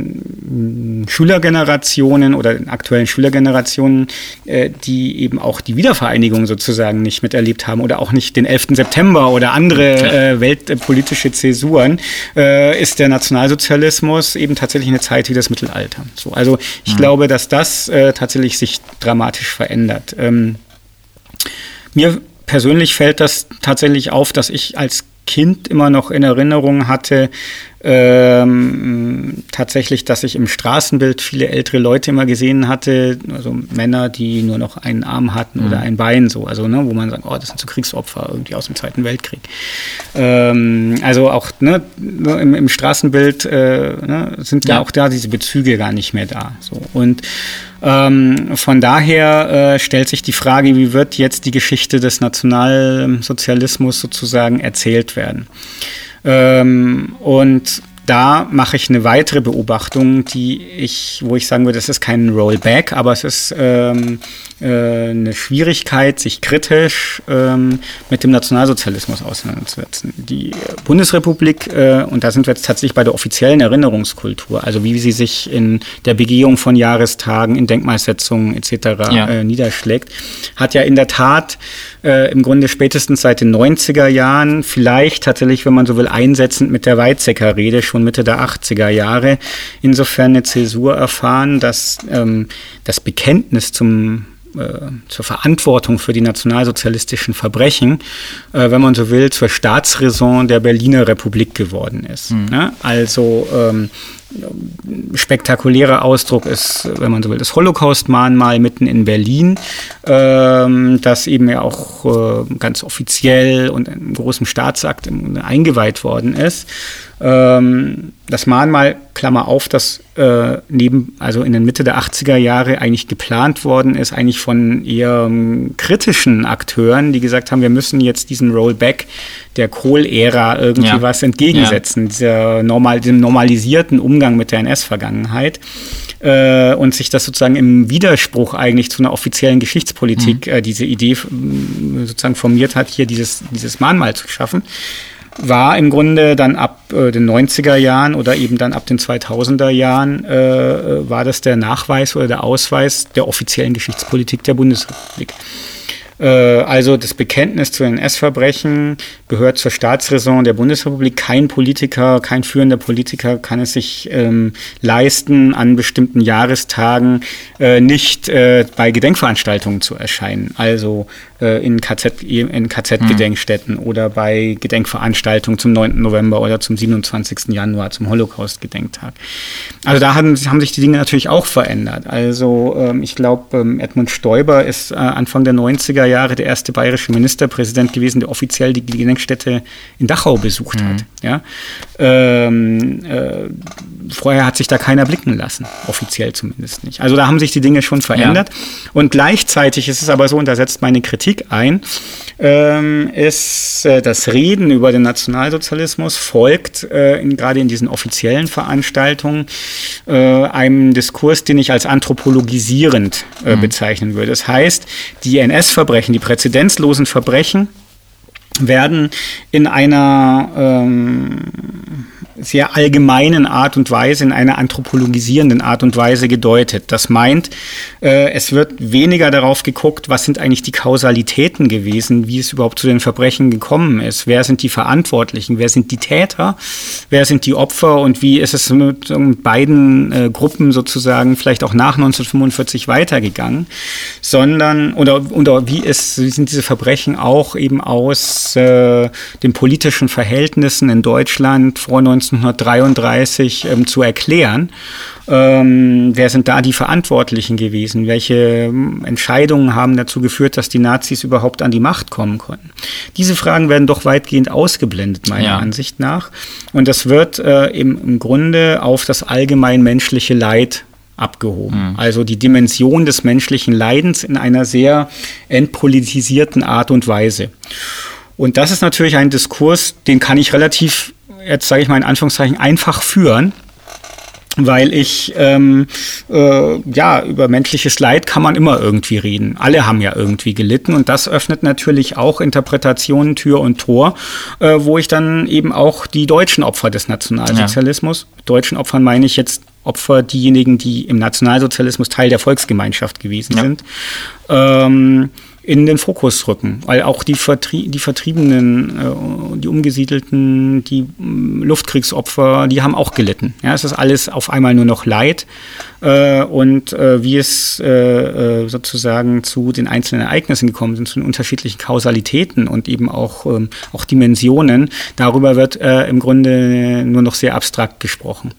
[SPEAKER 3] in Schülergenerationen oder in aktuellen Schülergenerationen, äh, die eben auch die Wiedervereinigung sozusagen nicht miterlebt haben oder auch nicht den elften September oder andere äh, weltpolitische Zäsuren, äh, ist der Nationalsozialismus eben tatsächlich eine Zeit wie das Mittelalter. So, also ich mhm. glaube, dass das äh, tatsächlich sich dramatisch verändert. Ähm, mir persönlich fällt das tatsächlich auf, dass ich als Kind immer noch in Erinnerung hatte, ähm, tatsächlich, dass ich im Straßenbild viele ältere Leute immer gesehen hatte, also Männer, die nur noch einen Arm hatten mhm. oder ein Bein, so, also ne, wo man sagt, oh, das sind so Kriegsopfer irgendwie aus dem Zweiten Weltkrieg. Ähm, also auch ne, im, im Straßenbild äh, ne, sind ja. ja auch da diese Bezüge gar nicht mehr da. So. Und ähm, von daher äh, stellt sich die Frage, wie wird jetzt die Geschichte des Nationalsozialismus sozusagen erzählt werden? Ähm, und da mache ich eine weitere Beobachtung, die ich, wo ich sagen würde, das ist kein Rollback, aber es ist ähm, äh, eine Schwierigkeit, sich kritisch ähm, mit dem Nationalsozialismus auseinanderzusetzen. Die Bundesrepublik, äh, und da sind wir jetzt tatsächlich bei der offiziellen Erinnerungskultur, also wie sie sich in der Begehung von Jahrestagen, in Denkmalsetzungen et cetera ja. äh, niederschlägt, hat ja in der Tat äh, im Grunde spätestens seit den neunziger Jahren, vielleicht tatsächlich, wenn man so will, einsetzend mit der Weizsäcker-Rede schon Mitte der achtziger Jahre, insofern eine Zäsur erfahren, dass ähm, das Bekenntnis zum äh, zur Verantwortung für die nationalsozialistischen Verbrechen, äh, wenn man so will, zur Staatsräson der Berliner Republik geworden ist. Mhm. Ne? Also ähm, spektakulärer Ausdruck ist, wenn man so will, das Holocaust-Mahnmal mitten in Berlin, ähm, das eben ja auch äh, ganz offiziell und in großem Staatsakt eingeweiht worden ist. Ähm, das Mahnmal, Klammer auf, das äh, neben, also in den Mitte der achtziger Jahre eigentlich geplant worden ist, eigentlich von eher ähm, kritischen Akteuren, die gesagt haben, wir müssen jetzt diesem Rollback der Kohl-Ära irgendwie ja. was entgegensetzen, ja. dieser normal, dem normalisierten Umgang mit der N S-Vergangenheit äh, und sich das sozusagen im Widerspruch eigentlich zu einer offiziellen Geschichtspolitik mhm. äh, diese Idee äh, sozusagen formiert hat, hier dieses, dieses Mahnmal zu schaffen, war im Grunde dann ab äh, den neunziger Jahren oder eben dann ab den zweitausender Jahren äh, war das der Nachweis oder der Ausweis der offiziellen Geschichtspolitik der Bundesrepublik. Also das Bekenntnis zu N S-Verbrechen gehört zur Staatsräson der Bundesrepublik. Kein Politiker, kein führender Politiker kann es sich ähm, leisten, an bestimmten Jahrestagen äh, nicht äh, bei Gedenkveranstaltungen zu erscheinen. Also äh, in K Z, in K Z-Gedenkstätten mhm. oder bei Gedenkveranstaltungen zum neunten November oder zum siebenundzwanzigsten Januar, zum Holocaust-Gedenktag. Also da haben, haben sich die Dinge natürlich auch verändert. Also ähm, ich glaube, ähm, Edmund Stoiber ist äh, Anfang der neunziger Jahre der erste bayerische Ministerpräsident gewesen, der offiziell die Gedenkstätte in Dachau besucht mhm. hat. Ja? Ähm, äh, vorher hat sich da keiner blicken lassen, offiziell zumindest nicht. Also da haben sich die Dinge schon verändert. Ja. Und gleichzeitig ist es aber so, und da setzt meine Kritik ein, ähm, ist äh, das Reden über den Nationalsozialismus folgt äh, in, gerade in diesen offiziellen Veranstaltungen äh, einem Diskurs, den ich als anthropologisierend äh, mhm. bezeichnen würde. Das heißt, die N S-Verbrechen, die präzedenzlosen Verbrechen werden in einer ähm, sehr allgemeinen Art und Weise, in einer anthropologisierenden Art und Weise gedeutet. Das meint, äh, es wird weniger darauf geguckt, was sind eigentlich die Kausalitäten gewesen, wie es überhaupt zu den Verbrechen gekommen ist, wer sind die Verantwortlichen, wer sind die Täter, wer sind die Opfer und wie ist es mit, mit beiden äh, Gruppen sozusagen vielleicht auch nach neunzehnhundertfünfundvierzig weitergegangen, sondern, oder, oder wie, ist, wie sind diese Verbrechen auch eben aus äh, den politischen Verhältnissen in Deutschland vor neunzehnhundertdreiunddreißig ähm, zu erklären. Ähm, wer sind da die Verantwortlichen gewesen? Welche ähm, Entscheidungen haben dazu geführt, dass die Nazis überhaupt an die Macht kommen konnten? Diese Fragen werden doch weitgehend ausgeblendet, meiner ja. Ansicht nach. Und das wird äh, im, im Grunde auf das allgemein menschliche Leid abgehoben. Mhm. Also die Dimension des menschlichen Leidens in einer sehr entpolitisierten Art und Weise. Und das ist natürlich ein Diskurs, den kann ich relativ, jetzt sage ich mal in Anführungszeichen, einfach führen, weil ich, ähm, äh, ja, über menschliches Leid kann man immer irgendwie reden. Alle haben ja irgendwie gelitten und das öffnet natürlich auch Interpretationen Tür und Tor, äh, wo ich dann eben auch die deutschen Opfer des Nationalsozialismus, ja. deutschen Opfern meine ich jetzt Opfer, diejenigen, die im Nationalsozialismus Teil der Volksgemeinschaft gewesen ja. sind, ähm, in den Fokus rücken, weil auch die, Vertrie- die Vertriebenen, äh, die Umgesiedelten, die äh, Luftkriegsopfer, die haben auch gelitten. Ja, es ist alles auf einmal nur noch Leid äh, und äh, wie es äh, sozusagen zu den einzelnen Ereignissen gekommen sind, zu den unterschiedlichen Kausalitäten und eben auch, ähm, auch Dimensionen, darüber wird äh, im Grunde nur noch sehr abstrakt gesprochen.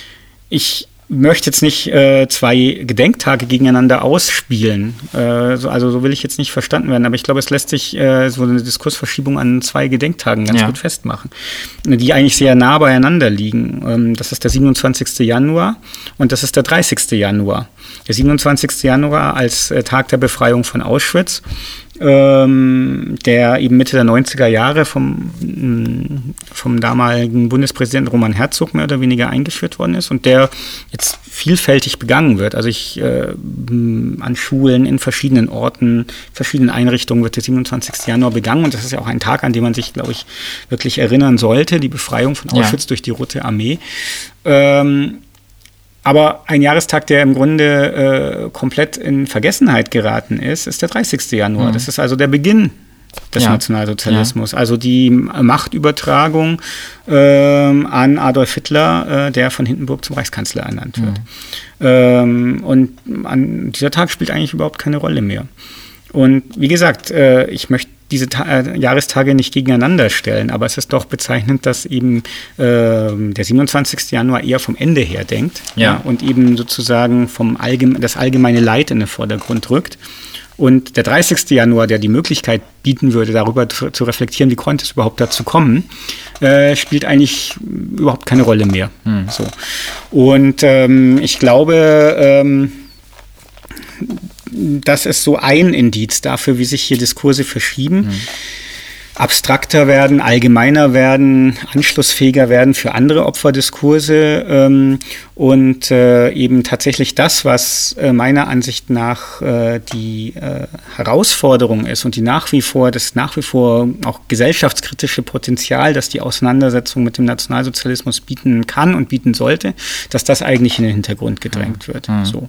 [SPEAKER 3] Ich möchte jetzt nicht äh, zwei Gedenktage gegeneinander ausspielen. Äh, so, also so will ich jetzt nicht verstanden werden. Aber ich glaube, es lässt sich äh, so eine Diskursverschiebung an zwei Gedenktagen ganz ja. gut festmachen, die eigentlich sehr nah beieinander liegen. Ähm, das ist der siebenundzwanzigste Januar und das ist der dreißigste Januar. Der siebenundzwanzigste Januar als äh, Tag der Befreiung von Auschwitz, ähm, der eben Mitte der neunziger Jahre vom, vom damaligen Bundespräsidenten Roman Herzog mehr oder weniger eingeführt worden ist und der jetzt vielfältig begangen wird. Also ich äh, an Schulen in verschiedenen Orten, verschiedenen Einrichtungen wird der siebenundzwanzigste Januar begangen und das ist ja auch ein Tag, an dem man sich, glaube ich, wirklich erinnern sollte, die Befreiung von Auschwitz ja. durch die Rote Armee. Ähm, Aber ein Jahrestag, der im Grunde äh, komplett in Vergessenheit geraten ist, ist der dreißigste Januar. Mhm. Das ist also der Beginn des ja. Nationalsozialismus. Ja. Also die Machtübertragung äh, an Adolf Hitler, äh, der von Hindenburg zum Reichskanzler ernannt wird. Mhm. Ähm, und an dieser Tag spielt eigentlich überhaupt keine Rolle mehr. Und wie gesagt, äh, ich möchte diese Ta- äh, Jahrestage nicht gegeneinander stellen, aber es ist doch bezeichnend, dass eben äh, der siebenundzwanzigste Januar eher vom Ende her denkt ja. Ja, und eben sozusagen vom Allgeme- das allgemeine Leid in den Vordergrund rückt. Und der dreißigste Januar, der die Möglichkeit bieten würde, darüber zu, zu reflektieren, wie konnte es überhaupt dazu kommen, äh, spielt eigentlich überhaupt keine Rolle mehr. Hm. So. Und ähm, ich glaube, ähm, das ist so ein Indiz dafür, wie sich hier Diskurse verschieben, mhm. abstrakter werden, allgemeiner werden, anschlussfähiger werden für andere Opferdiskurse ähm, und äh, eben tatsächlich das, was äh, meiner Ansicht nach äh, die äh, Herausforderung ist und die nach wie vor, das nach wie vor auch gesellschaftskritische Potenzial, das die Auseinandersetzung mit dem Nationalsozialismus bieten kann und bieten sollte, dass das eigentlich in den Hintergrund gedrängt mhm. wird. Mhm. So.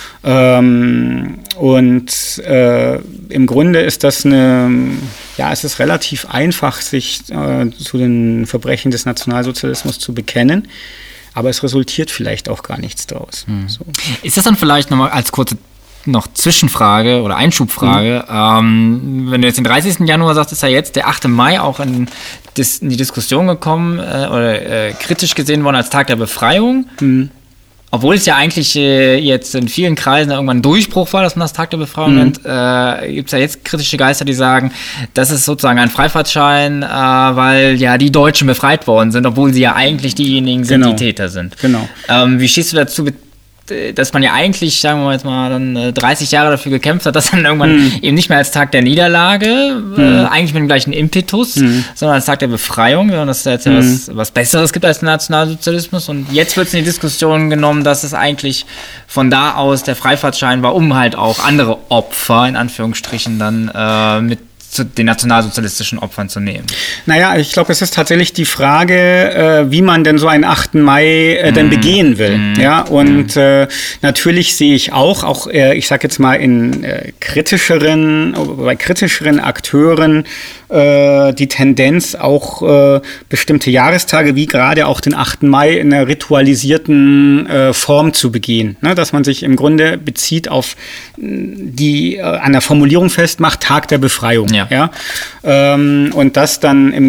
[SPEAKER 3] Ähm, und äh, im Grunde ist das eine, ja, es ist relativ einfach, sich äh, zu den Verbrechen des Nationalsozialismus zu bekennen, aber es resultiert vielleicht auch gar nichts daraus.
[SPEAKER 2] Hm.
[SPEAKER 3] So.
[SPEAKER 2] Ist das dann vielleicht nochmal als kurze noch Zwischenfrage oder Einschubfrage, mhm. ähm, wenn du jetzt den dreißigsten Januar sagst, ist ja jetzt der achte Mai auch in, dis, in die Diskussion gekommen äh, oder äh, kritisch gesehen worden als Tag der Befreiung. Mhm. Obwohl es ja eigentlich äh, jetzt in vielen Kreisen irgendwann ein Durchbruch war, dass man das Tag der Befreiung mhm. nennt, äh, gibt es ja jetzt kritische Geister, die sagen, das ist sozusagen ein Freifahrtschein, äh, weil ja die Deutschen befreit worden sind, obwohl sie ja eigentlich diejenigen sind, genau. die Täter sind.
[SPEAKER 3] Genau.
[SPEAKER 2] Ähm, wie stehst du dazu, dass man ja eigentlich, sagen wir jetzt mal, dann dreißig Jahre dafür gekämpft hat, dass dann irgendwann mhm. eben nicht mehr als Tag der Niederlage, mhm. äh, eigentlich mit dem gleichen Impetus, mhm. sondern als Tag der Befreiung, ja, dass es jetzt ja mhm. was, was Besseres gibt als der Nationalsozialismus. Und jetzt wird es in die Diskussion genommen, dass es eigentlich von da aus der Freifahrtschein war, um halt auch andere Opfer, in Anführungsstrichen, dann äh, mit zu den nationalsozialistischen Opfern zu nehmen.
[SPEAKER 3] Naja, ich glaube, es ist tatsächlich die Frage, äh, wie man denn so einen achten Mai äh, denn mm. begehen will. Mm. Ja, und mm. äh, natürlich sehe ich auch, auch äh, ich sage jetzt mal in äh, kritischeren, bei kritischeren Akteuren äh, die Tendenz, auch äh, bestimmte Jahrestage, wie gerade auch den achten Mai, in einer ritualisierten äh, Form zu begehen. Ne? Dass man sich im Grunde bezieht auf die, äh, an der Formulierung festmacht, Tag der Befreiung. Ja. Ja, ähm, und das dann im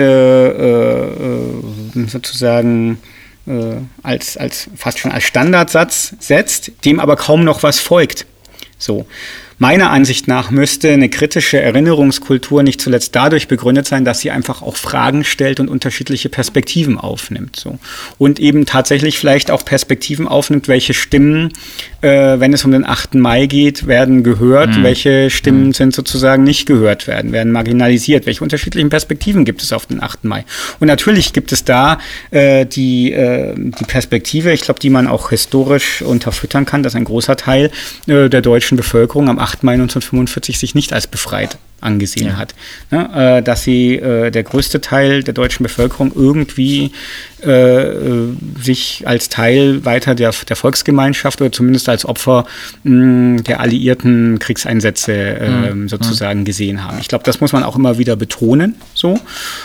[SPEAKER 3] Grunde äh, äh, sozusagen äh, als, als fast schon als Standardsatz setzt, dem aber kaum noch was folgt. So. Meiner Ansicht nach müsste eine kritische Erinnerungskultur nicht zuletzt dadurch begründet sein, dass sie einfach auch Fragen stellt und unterschiedliche Perspektiven aufnimmt. So. Und eben tatsächlich vielleicht auch Perspektiven aufnimmt, welche Stimmen, äh, wenn es um den achten Mai geht, werden gehört, mhm. welche Stimmen mhm. sind sozusagen nicht gehört werden, werden marginalisiert. Welche unterschiedlichen Perspektiven gibt es auf den achten Mai? Und natürlich gibt es da äh, die, äh, die Perspektive, ich glaube, die man auch historisch unterfüttern kann, dass ein großer Teil äh, der deutschen Bevölkerung am achten Mai neunzehnhundertfünfundvierzig sich nicht als befreit angesehen ja. hat. Ne? Äh, dass sie, äh, der größte Teil der deutschen Bevölkerung irgendwie äh, sich als Teil weiter der, der Volksgemeinschaft oder zumindest als Opfer mh, der alliierten Kriegseinsätze äh, mhm. sozusagen gesehen haben. Ich glaube, das muss man auch immer wieder betonen, so.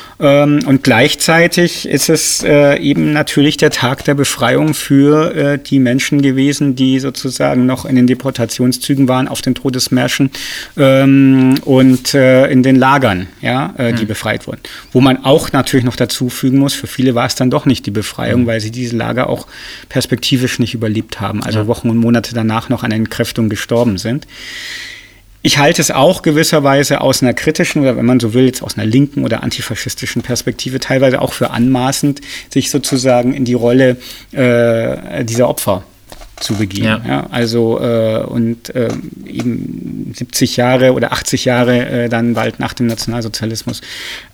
[SPEAKER 3] Und gleichzeitig ist es äh, eben natürlich der Tag der Befreiung für äh, die Menschen gewesen, die sozusagen noch in den Deportationszügen waren, auf den Todesmärschen ähm, und äh, in den Lagern, ja, äh, die mhm. befreit wurden. Wo man auch natürlich noch dazu fügen muss, für viele war es dann doch nicht die Befreiung, mhm. weil sie diese Lager auch perspektivisch nicht überlebt haben, also ja. Wochen und Monate danach noch an Entkräftung gestorben sind. Ich halte es auch gewisserweise aus einer kritischen oder wenn man so will, jetzt aus einer linken oder antifaschistischen Perspektive teilweise auch für anmaßend, sich sozusagen in die Rolle äh, dieser Opfer zu begehen.
[SPEAKER 2] Ja.
[SPEAKER 3] Ja, also äh, und äh, eben siebzig Jahre oder achtzig Jahre äh, dann bald nach dem Nationalsozialismus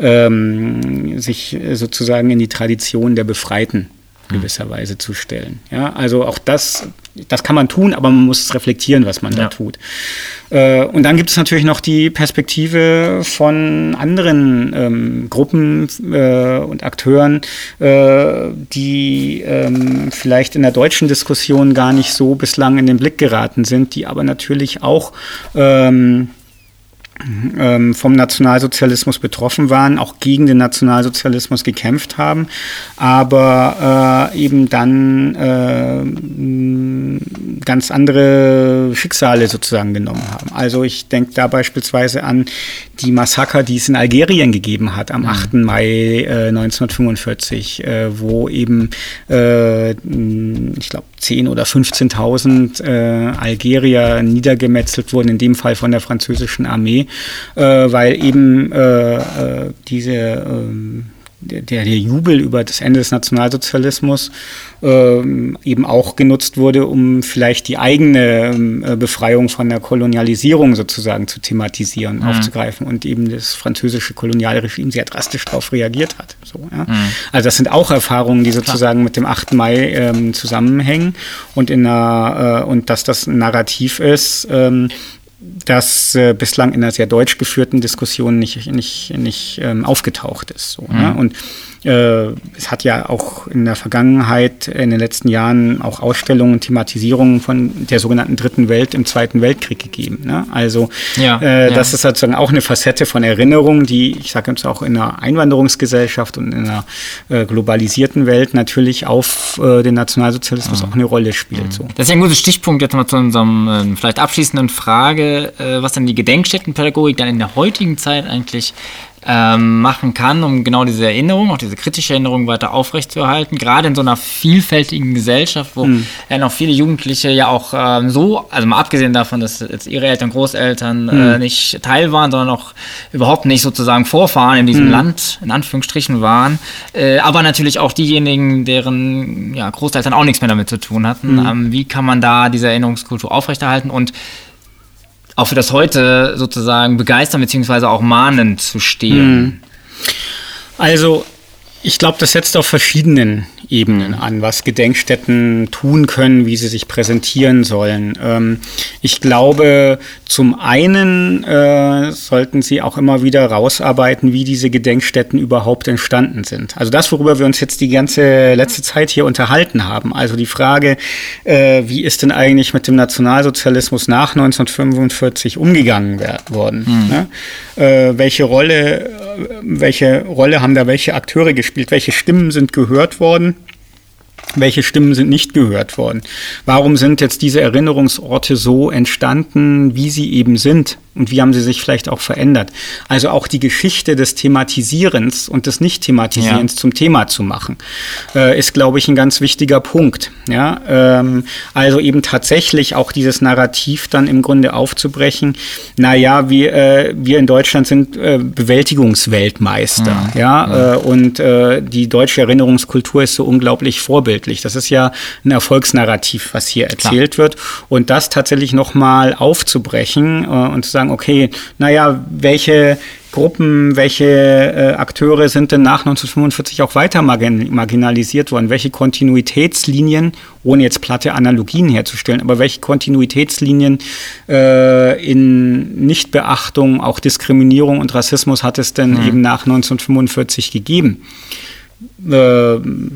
[SPEAKER 3] ähm, sich sozusagen in die Tradition der Befreiten gewisserweise zu stellen. Ja, also auch das, das kann man tun, aber man muss reflektieren, was man ja. da tut. Äh, und dann gibt es natürlich noch die Perspektive von anderen ähm, Gruppen äh, und Akteuren, äh, die ähm, vielleicht in der deutschen Diskussion gar nicht so bislang in den Blick geraten sind, die aber natürlich auch ähm, vom Nationalsozialismus betroffen waren, auch gegen den Nationalsozialismus gekämpft haben, aber äh, eben dann äh, ganz andere Schicksale sozusagen genommen haben. Also ich denke da beispielsweise an die Massaker, die es in Algerien gegeben hat, am achten Mai äh, neunzehnhundertfünfundvierzig, äh, wo eben, äh, ich glaube, zehntausend oder fünfzehntausend äh, Algerier niedergemetzelt wurden, in dem Fall von der französischen Armee, äh, weil eben äh, äh, diese äh, Der, der Jubel über das Ende des Nationalsozialismus ähm, eben auch genutzt wurde, um vielleicht die eigene äh, Befreiung von der Kolonialisierung sozusagen zu thematisieren, mhm. aufzugreifen und eben das französische Kolonialregime sehr drastisch darauf reagiert hat. So, ja? mhm. Also das sind auch Erfahrungen, die sozusagen Klar. mit dem achten Mai ähm, zusammenhängen und, in einer, äh, und dass das ein Narrativ ist, ähm, das äh, bislang in einer sehr deutsch geführten Diskussion nicht, nicht, nicht ähm, aufgetaucht ist. So, mhm. ne? Und äh, es hat ja auch in der Vergangenheit, in den letzten Jahren auch Ausstellungen und Thematisierungen von der sogenannten Dritten Welt im Zweiten Weltkrieg gegeben. Ne? Also ja, äh, ja. das ist sozusagen auch eine Facette von Erinnerung, die, ich sage jetzt auch in einer Einwanderungsgesellschaft und in einer äh, globalisierten Welt natürlich auf äh, den Nationalsozialismus mhm. auch eine Rolle spielt. Mhm. So.
[SPEAKER 2] Das ist ja ein guter Stichpunkt jetzt mal zu unserem äh, vielleicht abschließenden Frage, äh, was dann die Gedenkstättenpädagogik dann in der heutigen Zeit eigentlich ähm, machen kann, um genau diese Erinnerung, auch diese kritische Erinnerung weiter aufrechtzuerhalten, gerade in so einer vielfältigen Gesellschaft, wo mhm. ja noch viele Jugendliche ja auch ähm, so, also mal abgesehen davon, dass jetzt ihre Eltern, Großeltern mhm. äh, nicht Teil waren, sondern auch überhaupt nicht sozusagen Vorfahren in diesem mhm. Land, in Anführungsstrichen waren, äh, aber natürlich auch diejenigen, deren ja, Großeltern auch nichts mehr damit zu tun hatten. Mhm. Ähm, wie kann man da diese Erinnerungskultur aufrechterhalten und auch für das Heute sozusagen begeistern beziehungsweise auch mahnend zu stehen?
[SPEAKER 3] Also ich glaube, das setzt auf verschiedenen Ebenen an, was Gedenkstätten tun können, wie sie sich präsentieren sollen. Ähm, ich glaube, zum einen äh, sollten sie auch immer wieder rausarbeiten, wie diese Gedenkstätten überhaupt entstanden sind. Also das, worüber wir uns jetzt die ganze letzte Zeit hier unterhalten haben. Also die Frage, äh, wie ist denn eigentlich mit dem Nationalsozialismus nach neunzehnhundertfünfundvierzig umgegangen worden? Mhm. Ne? Äh, welche Rolle, welche Rolle haben da welche Akteure gespielt? Welche Stimmen sind gehört worden? Welche Stimmen sind nicht gehört worden? Warum sind jetzt diese Erinnerungsorte so entstanden, wie sie eben sind? Und wie haben sie sich vielleicht auch verändert? Also auch die Geschichte des Thematisierens und des Nicht-Thematisierens ja. zum Thema zu machen, äh, ist, glaube ich, ein ganz wichtiger Punkt. Ja? Ähm, also eben tatsächlich auch dieses Narrativ dann im Grunde aufzubrechen. Naja, wir, äh, wir in Deutschland sind äh, Bewältigungsweltmeister. Ja, ja? ja. Äh, und äh, die deutsche Erinnerungskultur ist so unglaublich vorbildlich. Das ist ja ein Erfolgsnarrativ, was hier erzählt Klar. wird. Und das tatsächlich nochmal aufzubrechen äh, und zu sagen, okay, naja, welche Gruppen, welche äh, Akteure sind denn nach neunzehnhundertfünfundvierzig auch weiter margin- marginalisiert worden? Welche Kontinuitätslinien, ohne jetzt platte Analogien herzustellen, aber welche Kontinuitätslinien äh, in Nichtbeachtung, auch Diskriminierung und Rassismus hat es denn mhm. eben nach neunzehnhundertfünfundvierzig gegeben? Äh,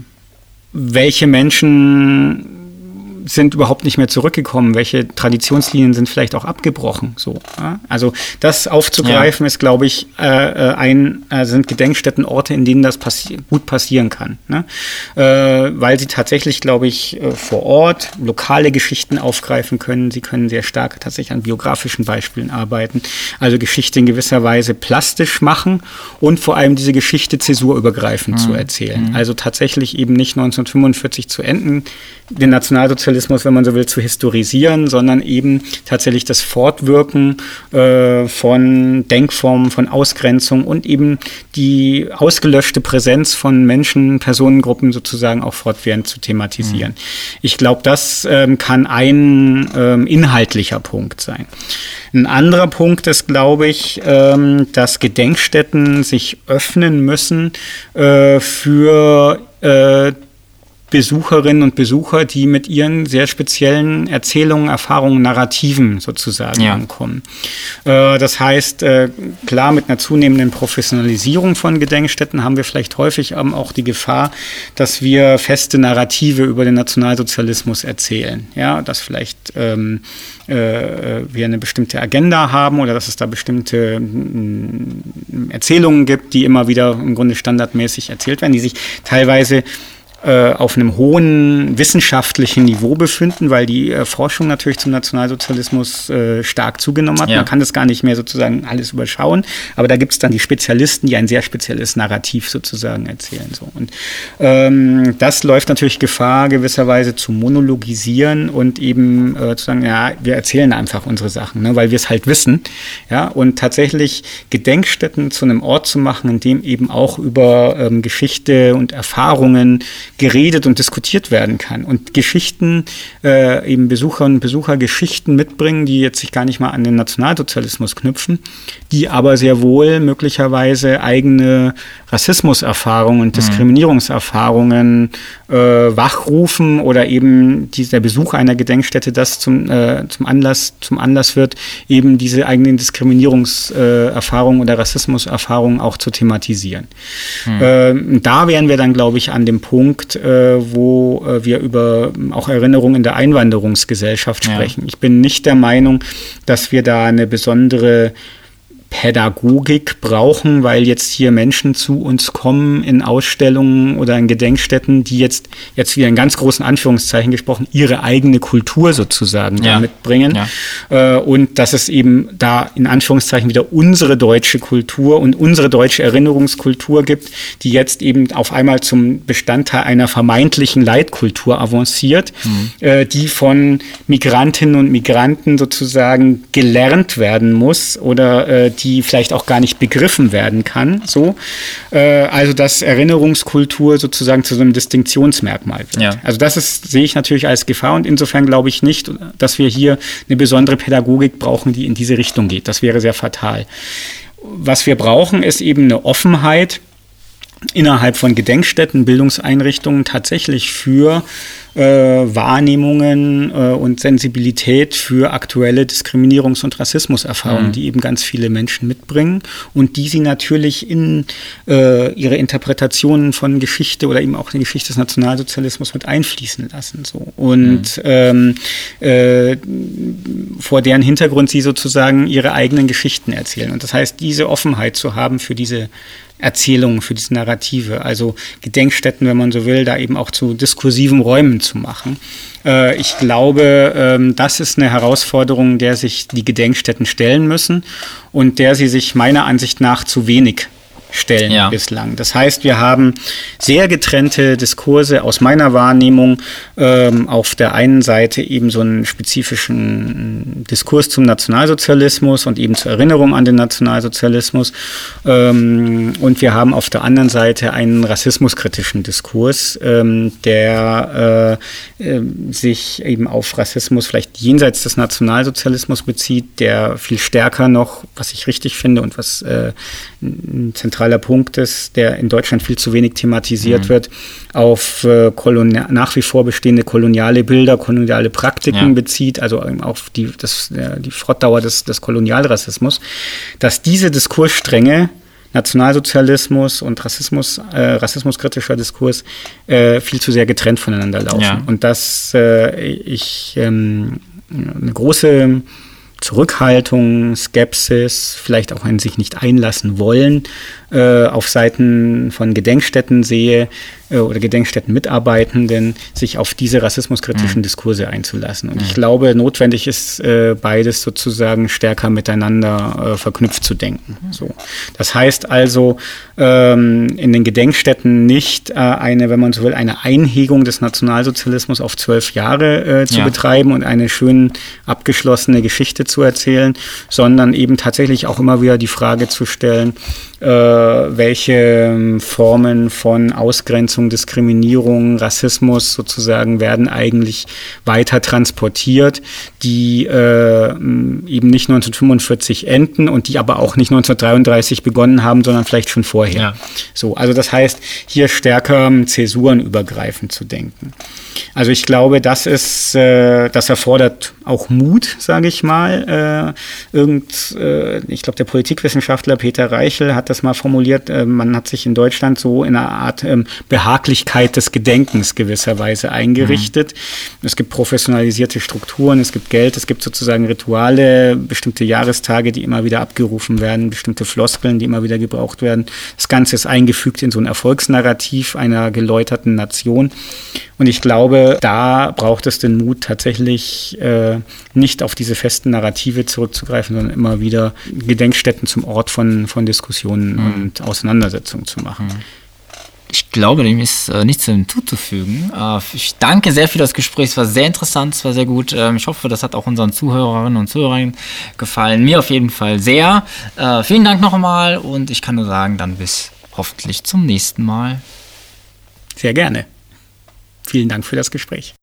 [SPEAKER 3] welche Menschen sind überhaupt nicht mehr zurückgekommen, welche Traditionslinien sind vielleicht auch abgebrochen. So, ja? Also das aufzugreifen ja. ist, glaube ich, äh, ein, äh, sind Gedenkstätten Orte, in denen das passi- gut passieren kann. Ne? Äh, weil sie tatsächlich, glaube ich, äh, vor Ort lokale Geschichten aufgreifen können. Sie können sehr stark tatsächlich an biografischen Beispielen arbeiten. Also Geschichte in gewisser Weise plastisch machen und vor allem diese Geschichte zäsurübergreifend mhm. zu erzählen. Mhm. Also tatsächlich eben nicht neunzehnhundertfünfundvierzig zu enden, den Nationalsozialismus Nationalsozialismus, wenn man so will, zu historisieren, sondern eben tatsächlich das Fortwirken äh, von Denkformen, von Ausgrenzung und eben die ausgelöschte Präsenz von Menschen, Personengruppen sozusagen auch fortwährend zu thematisieren. Mhm. Ich glaube, das ähm, kann ein ähm, inhaltlicher Punkt sein. Ein anderer Punkt ist, glaube ich, ähm, dass Gedenkstätten sich öffnen müssen äh, für äh, Besucherinnen und Besucher, die mit ihren sehr speziellen Erzählungen, Erfahrungen, Narrativen sozusagen ja. ankommen. Äh, das heißt, äh, klar, mit einer zunehmenden Professionalisierung von Gedenkstätten haben wir vielleicht häufig ähm, auch die Gefahr, dass wir feste Narrative über den Nationalsozialismus erzählen. Ja, dass vielleicht ähm, äh, wir eine bestimmte Agenda haben oder dass es da bestimmte äh, Erzählungen gibt, die immer wieder im Grunde standardmäßig erzählt werden, die sich teilweise auf einem hohen wissenschaftlichen Niveau befinden, weil die äh, Forschung natürlich zum Nationalsozialismus äh, stark zugenommen hat. Ja. Man kann das gar nicht mehr sozusagen alles überschauen, aber da gibt es dann die Spezialisten, die ein sehr spezielles Narrativ sozusagen erzählen. So. Und ähm, das läuft natürlich Gefahr, gewisserweise zu monologisieren und eben äh, zu sagen, ja, wir erzählen einfach unsere Sachen, ne, weil wir es halt wissen. Ja, und tatsächlich Gedenkstätten zu einem Ort zu machen, in dem eben auch über ähm, Geschichte und Erfahrungen geredet und diskutiert werden kann. Und Geschichten, äh, eben Besucherinnen und Besucher Geschichten mitbringen, die jetzt sich gar nicht mal an den Nationalsozialismus knüpfen, die aber sehr wohl möglicherweise eigene Rassismuserfahrungen und Diskriminierungserfahrungen äh, wachrufen oder eben die, der Besuch einer Gedenkstätte das zum, äh, zum, Anlass, zum Anlass wird, eben diese eigenen Diskriminierungserfahrungen äh, oder Rassismuserfahrungen auch zu thematisieren. Hm. Äh, da wären wir dann, glaube ich, an dem Punkt, äh, wo äh, wir über auch Erinnerung in der Einwanderungsgesellschaft sprechen. Ja. Ich bin nicht der Meinung, dass wir da eine besondere Pädagogik brauchen, weil jetzt hier Menschen zu uns kommen in Ausstellungen oder in Gedenkstätten, die jetzt, jetzt wieder in ganz großen Anführungszeichen gesprochen, ihre eigene Kultur sozusagen ja. da mitbringen. Ja. Äh, und dass es eben da in Anführungszeichen wieder unsere deutsche Kultur und unsere deutsche Erinnerungskultur gibt, die jetzt eben auf einmal zum Bestandteil einer vermeintlichen Leitkultur avanciert, mhm. äh, die von Migrantinnen und Migranten sozusagen gelernt werden muss oder äh, die vielleicht auch gar nicht begriffen werden kann. So. Äh, also dass Erinnerungskultur sozusagen zu so einem Distinktionsmerkmal wird. Ja. Also das ist, sehe ich natürlich als Gefahr und insofern glaube ich nicht, dass wir hier eine besondere Pädagogik brauchen, die in diese Richtung geht. Das wäre sehr fatal. Was wir brauchen, ist eben eine Offenheit innerhalb von Gedenkstätten, Bildungseinrichtungen tatsächlich für äh, Wahrnehmungen äh, und Sensibilität für aktuelle Diskriminierungs- und Rassismuserfahrungen, mhm. die eben ganz viele Menschen mitbringen und die sie natürlich in äh, ihre Interpretationen von Geschichte oder eben auch die Geschichte des Nationalsozialismus mit einfließen lassen. So. Und mhm. ähm, äh, vor deren Hintergrund sie sozusagen ihre eigenen Geschichten erzählen. Und das heißt, diese Offenheit zu haben für diese Erzählungen, für diese Narrative, also Gedenkstätten, wenn man so will, da eben auch zu diskursiven Räumen zu machen. Äh, ich glaube, ähm, das ist eine Herausforderung, der sich die Gedenkstätten stellen müssen und der sie sich meiner Ansicht nach zu wenig stellen ja. bislang. Das heißt, wir haben sehr getrennte Diskurse aus meiner Wahrnehmung. Ähm, auf der einen Seite eben so einen spezifischen Diskurs zum Nationalsozialismus und eben zur Erinnerung an den Nationalsozialismus. Ähm, und wir haben auf der anderen Seite einen rassismuskritischen Diskurs, ähm, der äh, äh, sich eben auf Rassismus vielleicht jenseits des Nationalsozialismus bezieht, der viel stärker noch, was ich richtig finde und was äh, ein zentraler Punkt ist, der in Deutschland viel zu wenig thematisiert mhm. wird, auf äh, kolonial, nach wie vor bestehende koloniale Bilder, koloniale Praktiken ja. bezieht, also auf die, das, äh, die Fortdauer des, des Kolonialrassismus, dass diese Diskursstränge, Nationalsozialismus und Rassismus, äh, rassismuskritischer Diskurs, äh, viel zu sehr getrennt voneinander laufen. Ja. Und dass äh, ich ähm, eine große Zurückhaltung, Skepsis, vielleicht auch ein sich nicht einlassen wollen äh, auf Seiten von Gedenkstätten sehe äh, oder Gedenkstätten-Mitarbeitenden, sich auf diese rassismuskritischen mhm. Diskurse einzulassen. Und mhm. ich glaube, notwendig ist, äh, beides sozusagen stärker miteinander äh, verknüpft zu denken. Mhm. So. Das heißt also, ähm, in den Gedenkstätten nicht äh, eine, wenn man so will, eine Einhegung des Nationalsozialismus auf zwölf Jahre äh, zu ja. betreiben und eine schön abgeschlossene Geschichte zu erzählen, sondern eben tatsächlich auch immer wieder die Frage zu stellen, äh, welche Formen von Ausgrenzung, Diskriminierung, Rassismus sozusagen werden eigentlich weiter transportiert, die äh, eben nicht neunzehnhundertfünfundvierzig enden und die aber auch nicht neunzehnhundertdreiunddreißig begonnen haben, sondern vielleicht schon vorher. Ja. So, also das heißt, hier stärker zäsurenübergreifend zu denken. Also ich glaube, das ist, äh, das erfordert auch Mut, sage ich mal. Äh, irgend, äh, ich glaube, der Politikwissenschaftler Peter Reichel hat das mal formuliert, äh, man hat sich in Deutschland so in einer Art ähm, Behaglichkeit des Gedenkens gewisserweise eingerichtet. Mhm. Es gibt professionalisierte Strukturen, es gibt Geld, es gibt sozusagen Rituale, bestimmte Jahrestage, die immer wieder abgerufen werden, bestimmte Floskeln, die immer wieder gebraucht werden. Das Ganze ist eingefügt in so ein Erfolgsnarrativ einer geläuterten Nation. Und ich glaube, da braucht es den Mut, tatsächlich äh, nicht auf diese festen Narrative zurückzugreifen, sondern immer wieder Gedenkstätten zum Ort von, von Diskussionen mhm. und Auseinandersetzungen zu machen.
[SPEAKER 2] Ich glaube, dem ist äh, nichts hinzuzufügen. Äh, ich danke sehr für das Gespräch. Es war sehr interessant, es war sehr gut. Ähm, ich hoffe, das hat auch unseren Zuhörerinnen und Zuhörern gefallen. Mir auf jeden Fall sehr. Äh, vielen Dank nochmal und ich kann nur sagen, dann bis hoffentlich zum nächsten Mal.
[SPEAKER 3] Sehr gerne. Vielen Dank für das Gespräch.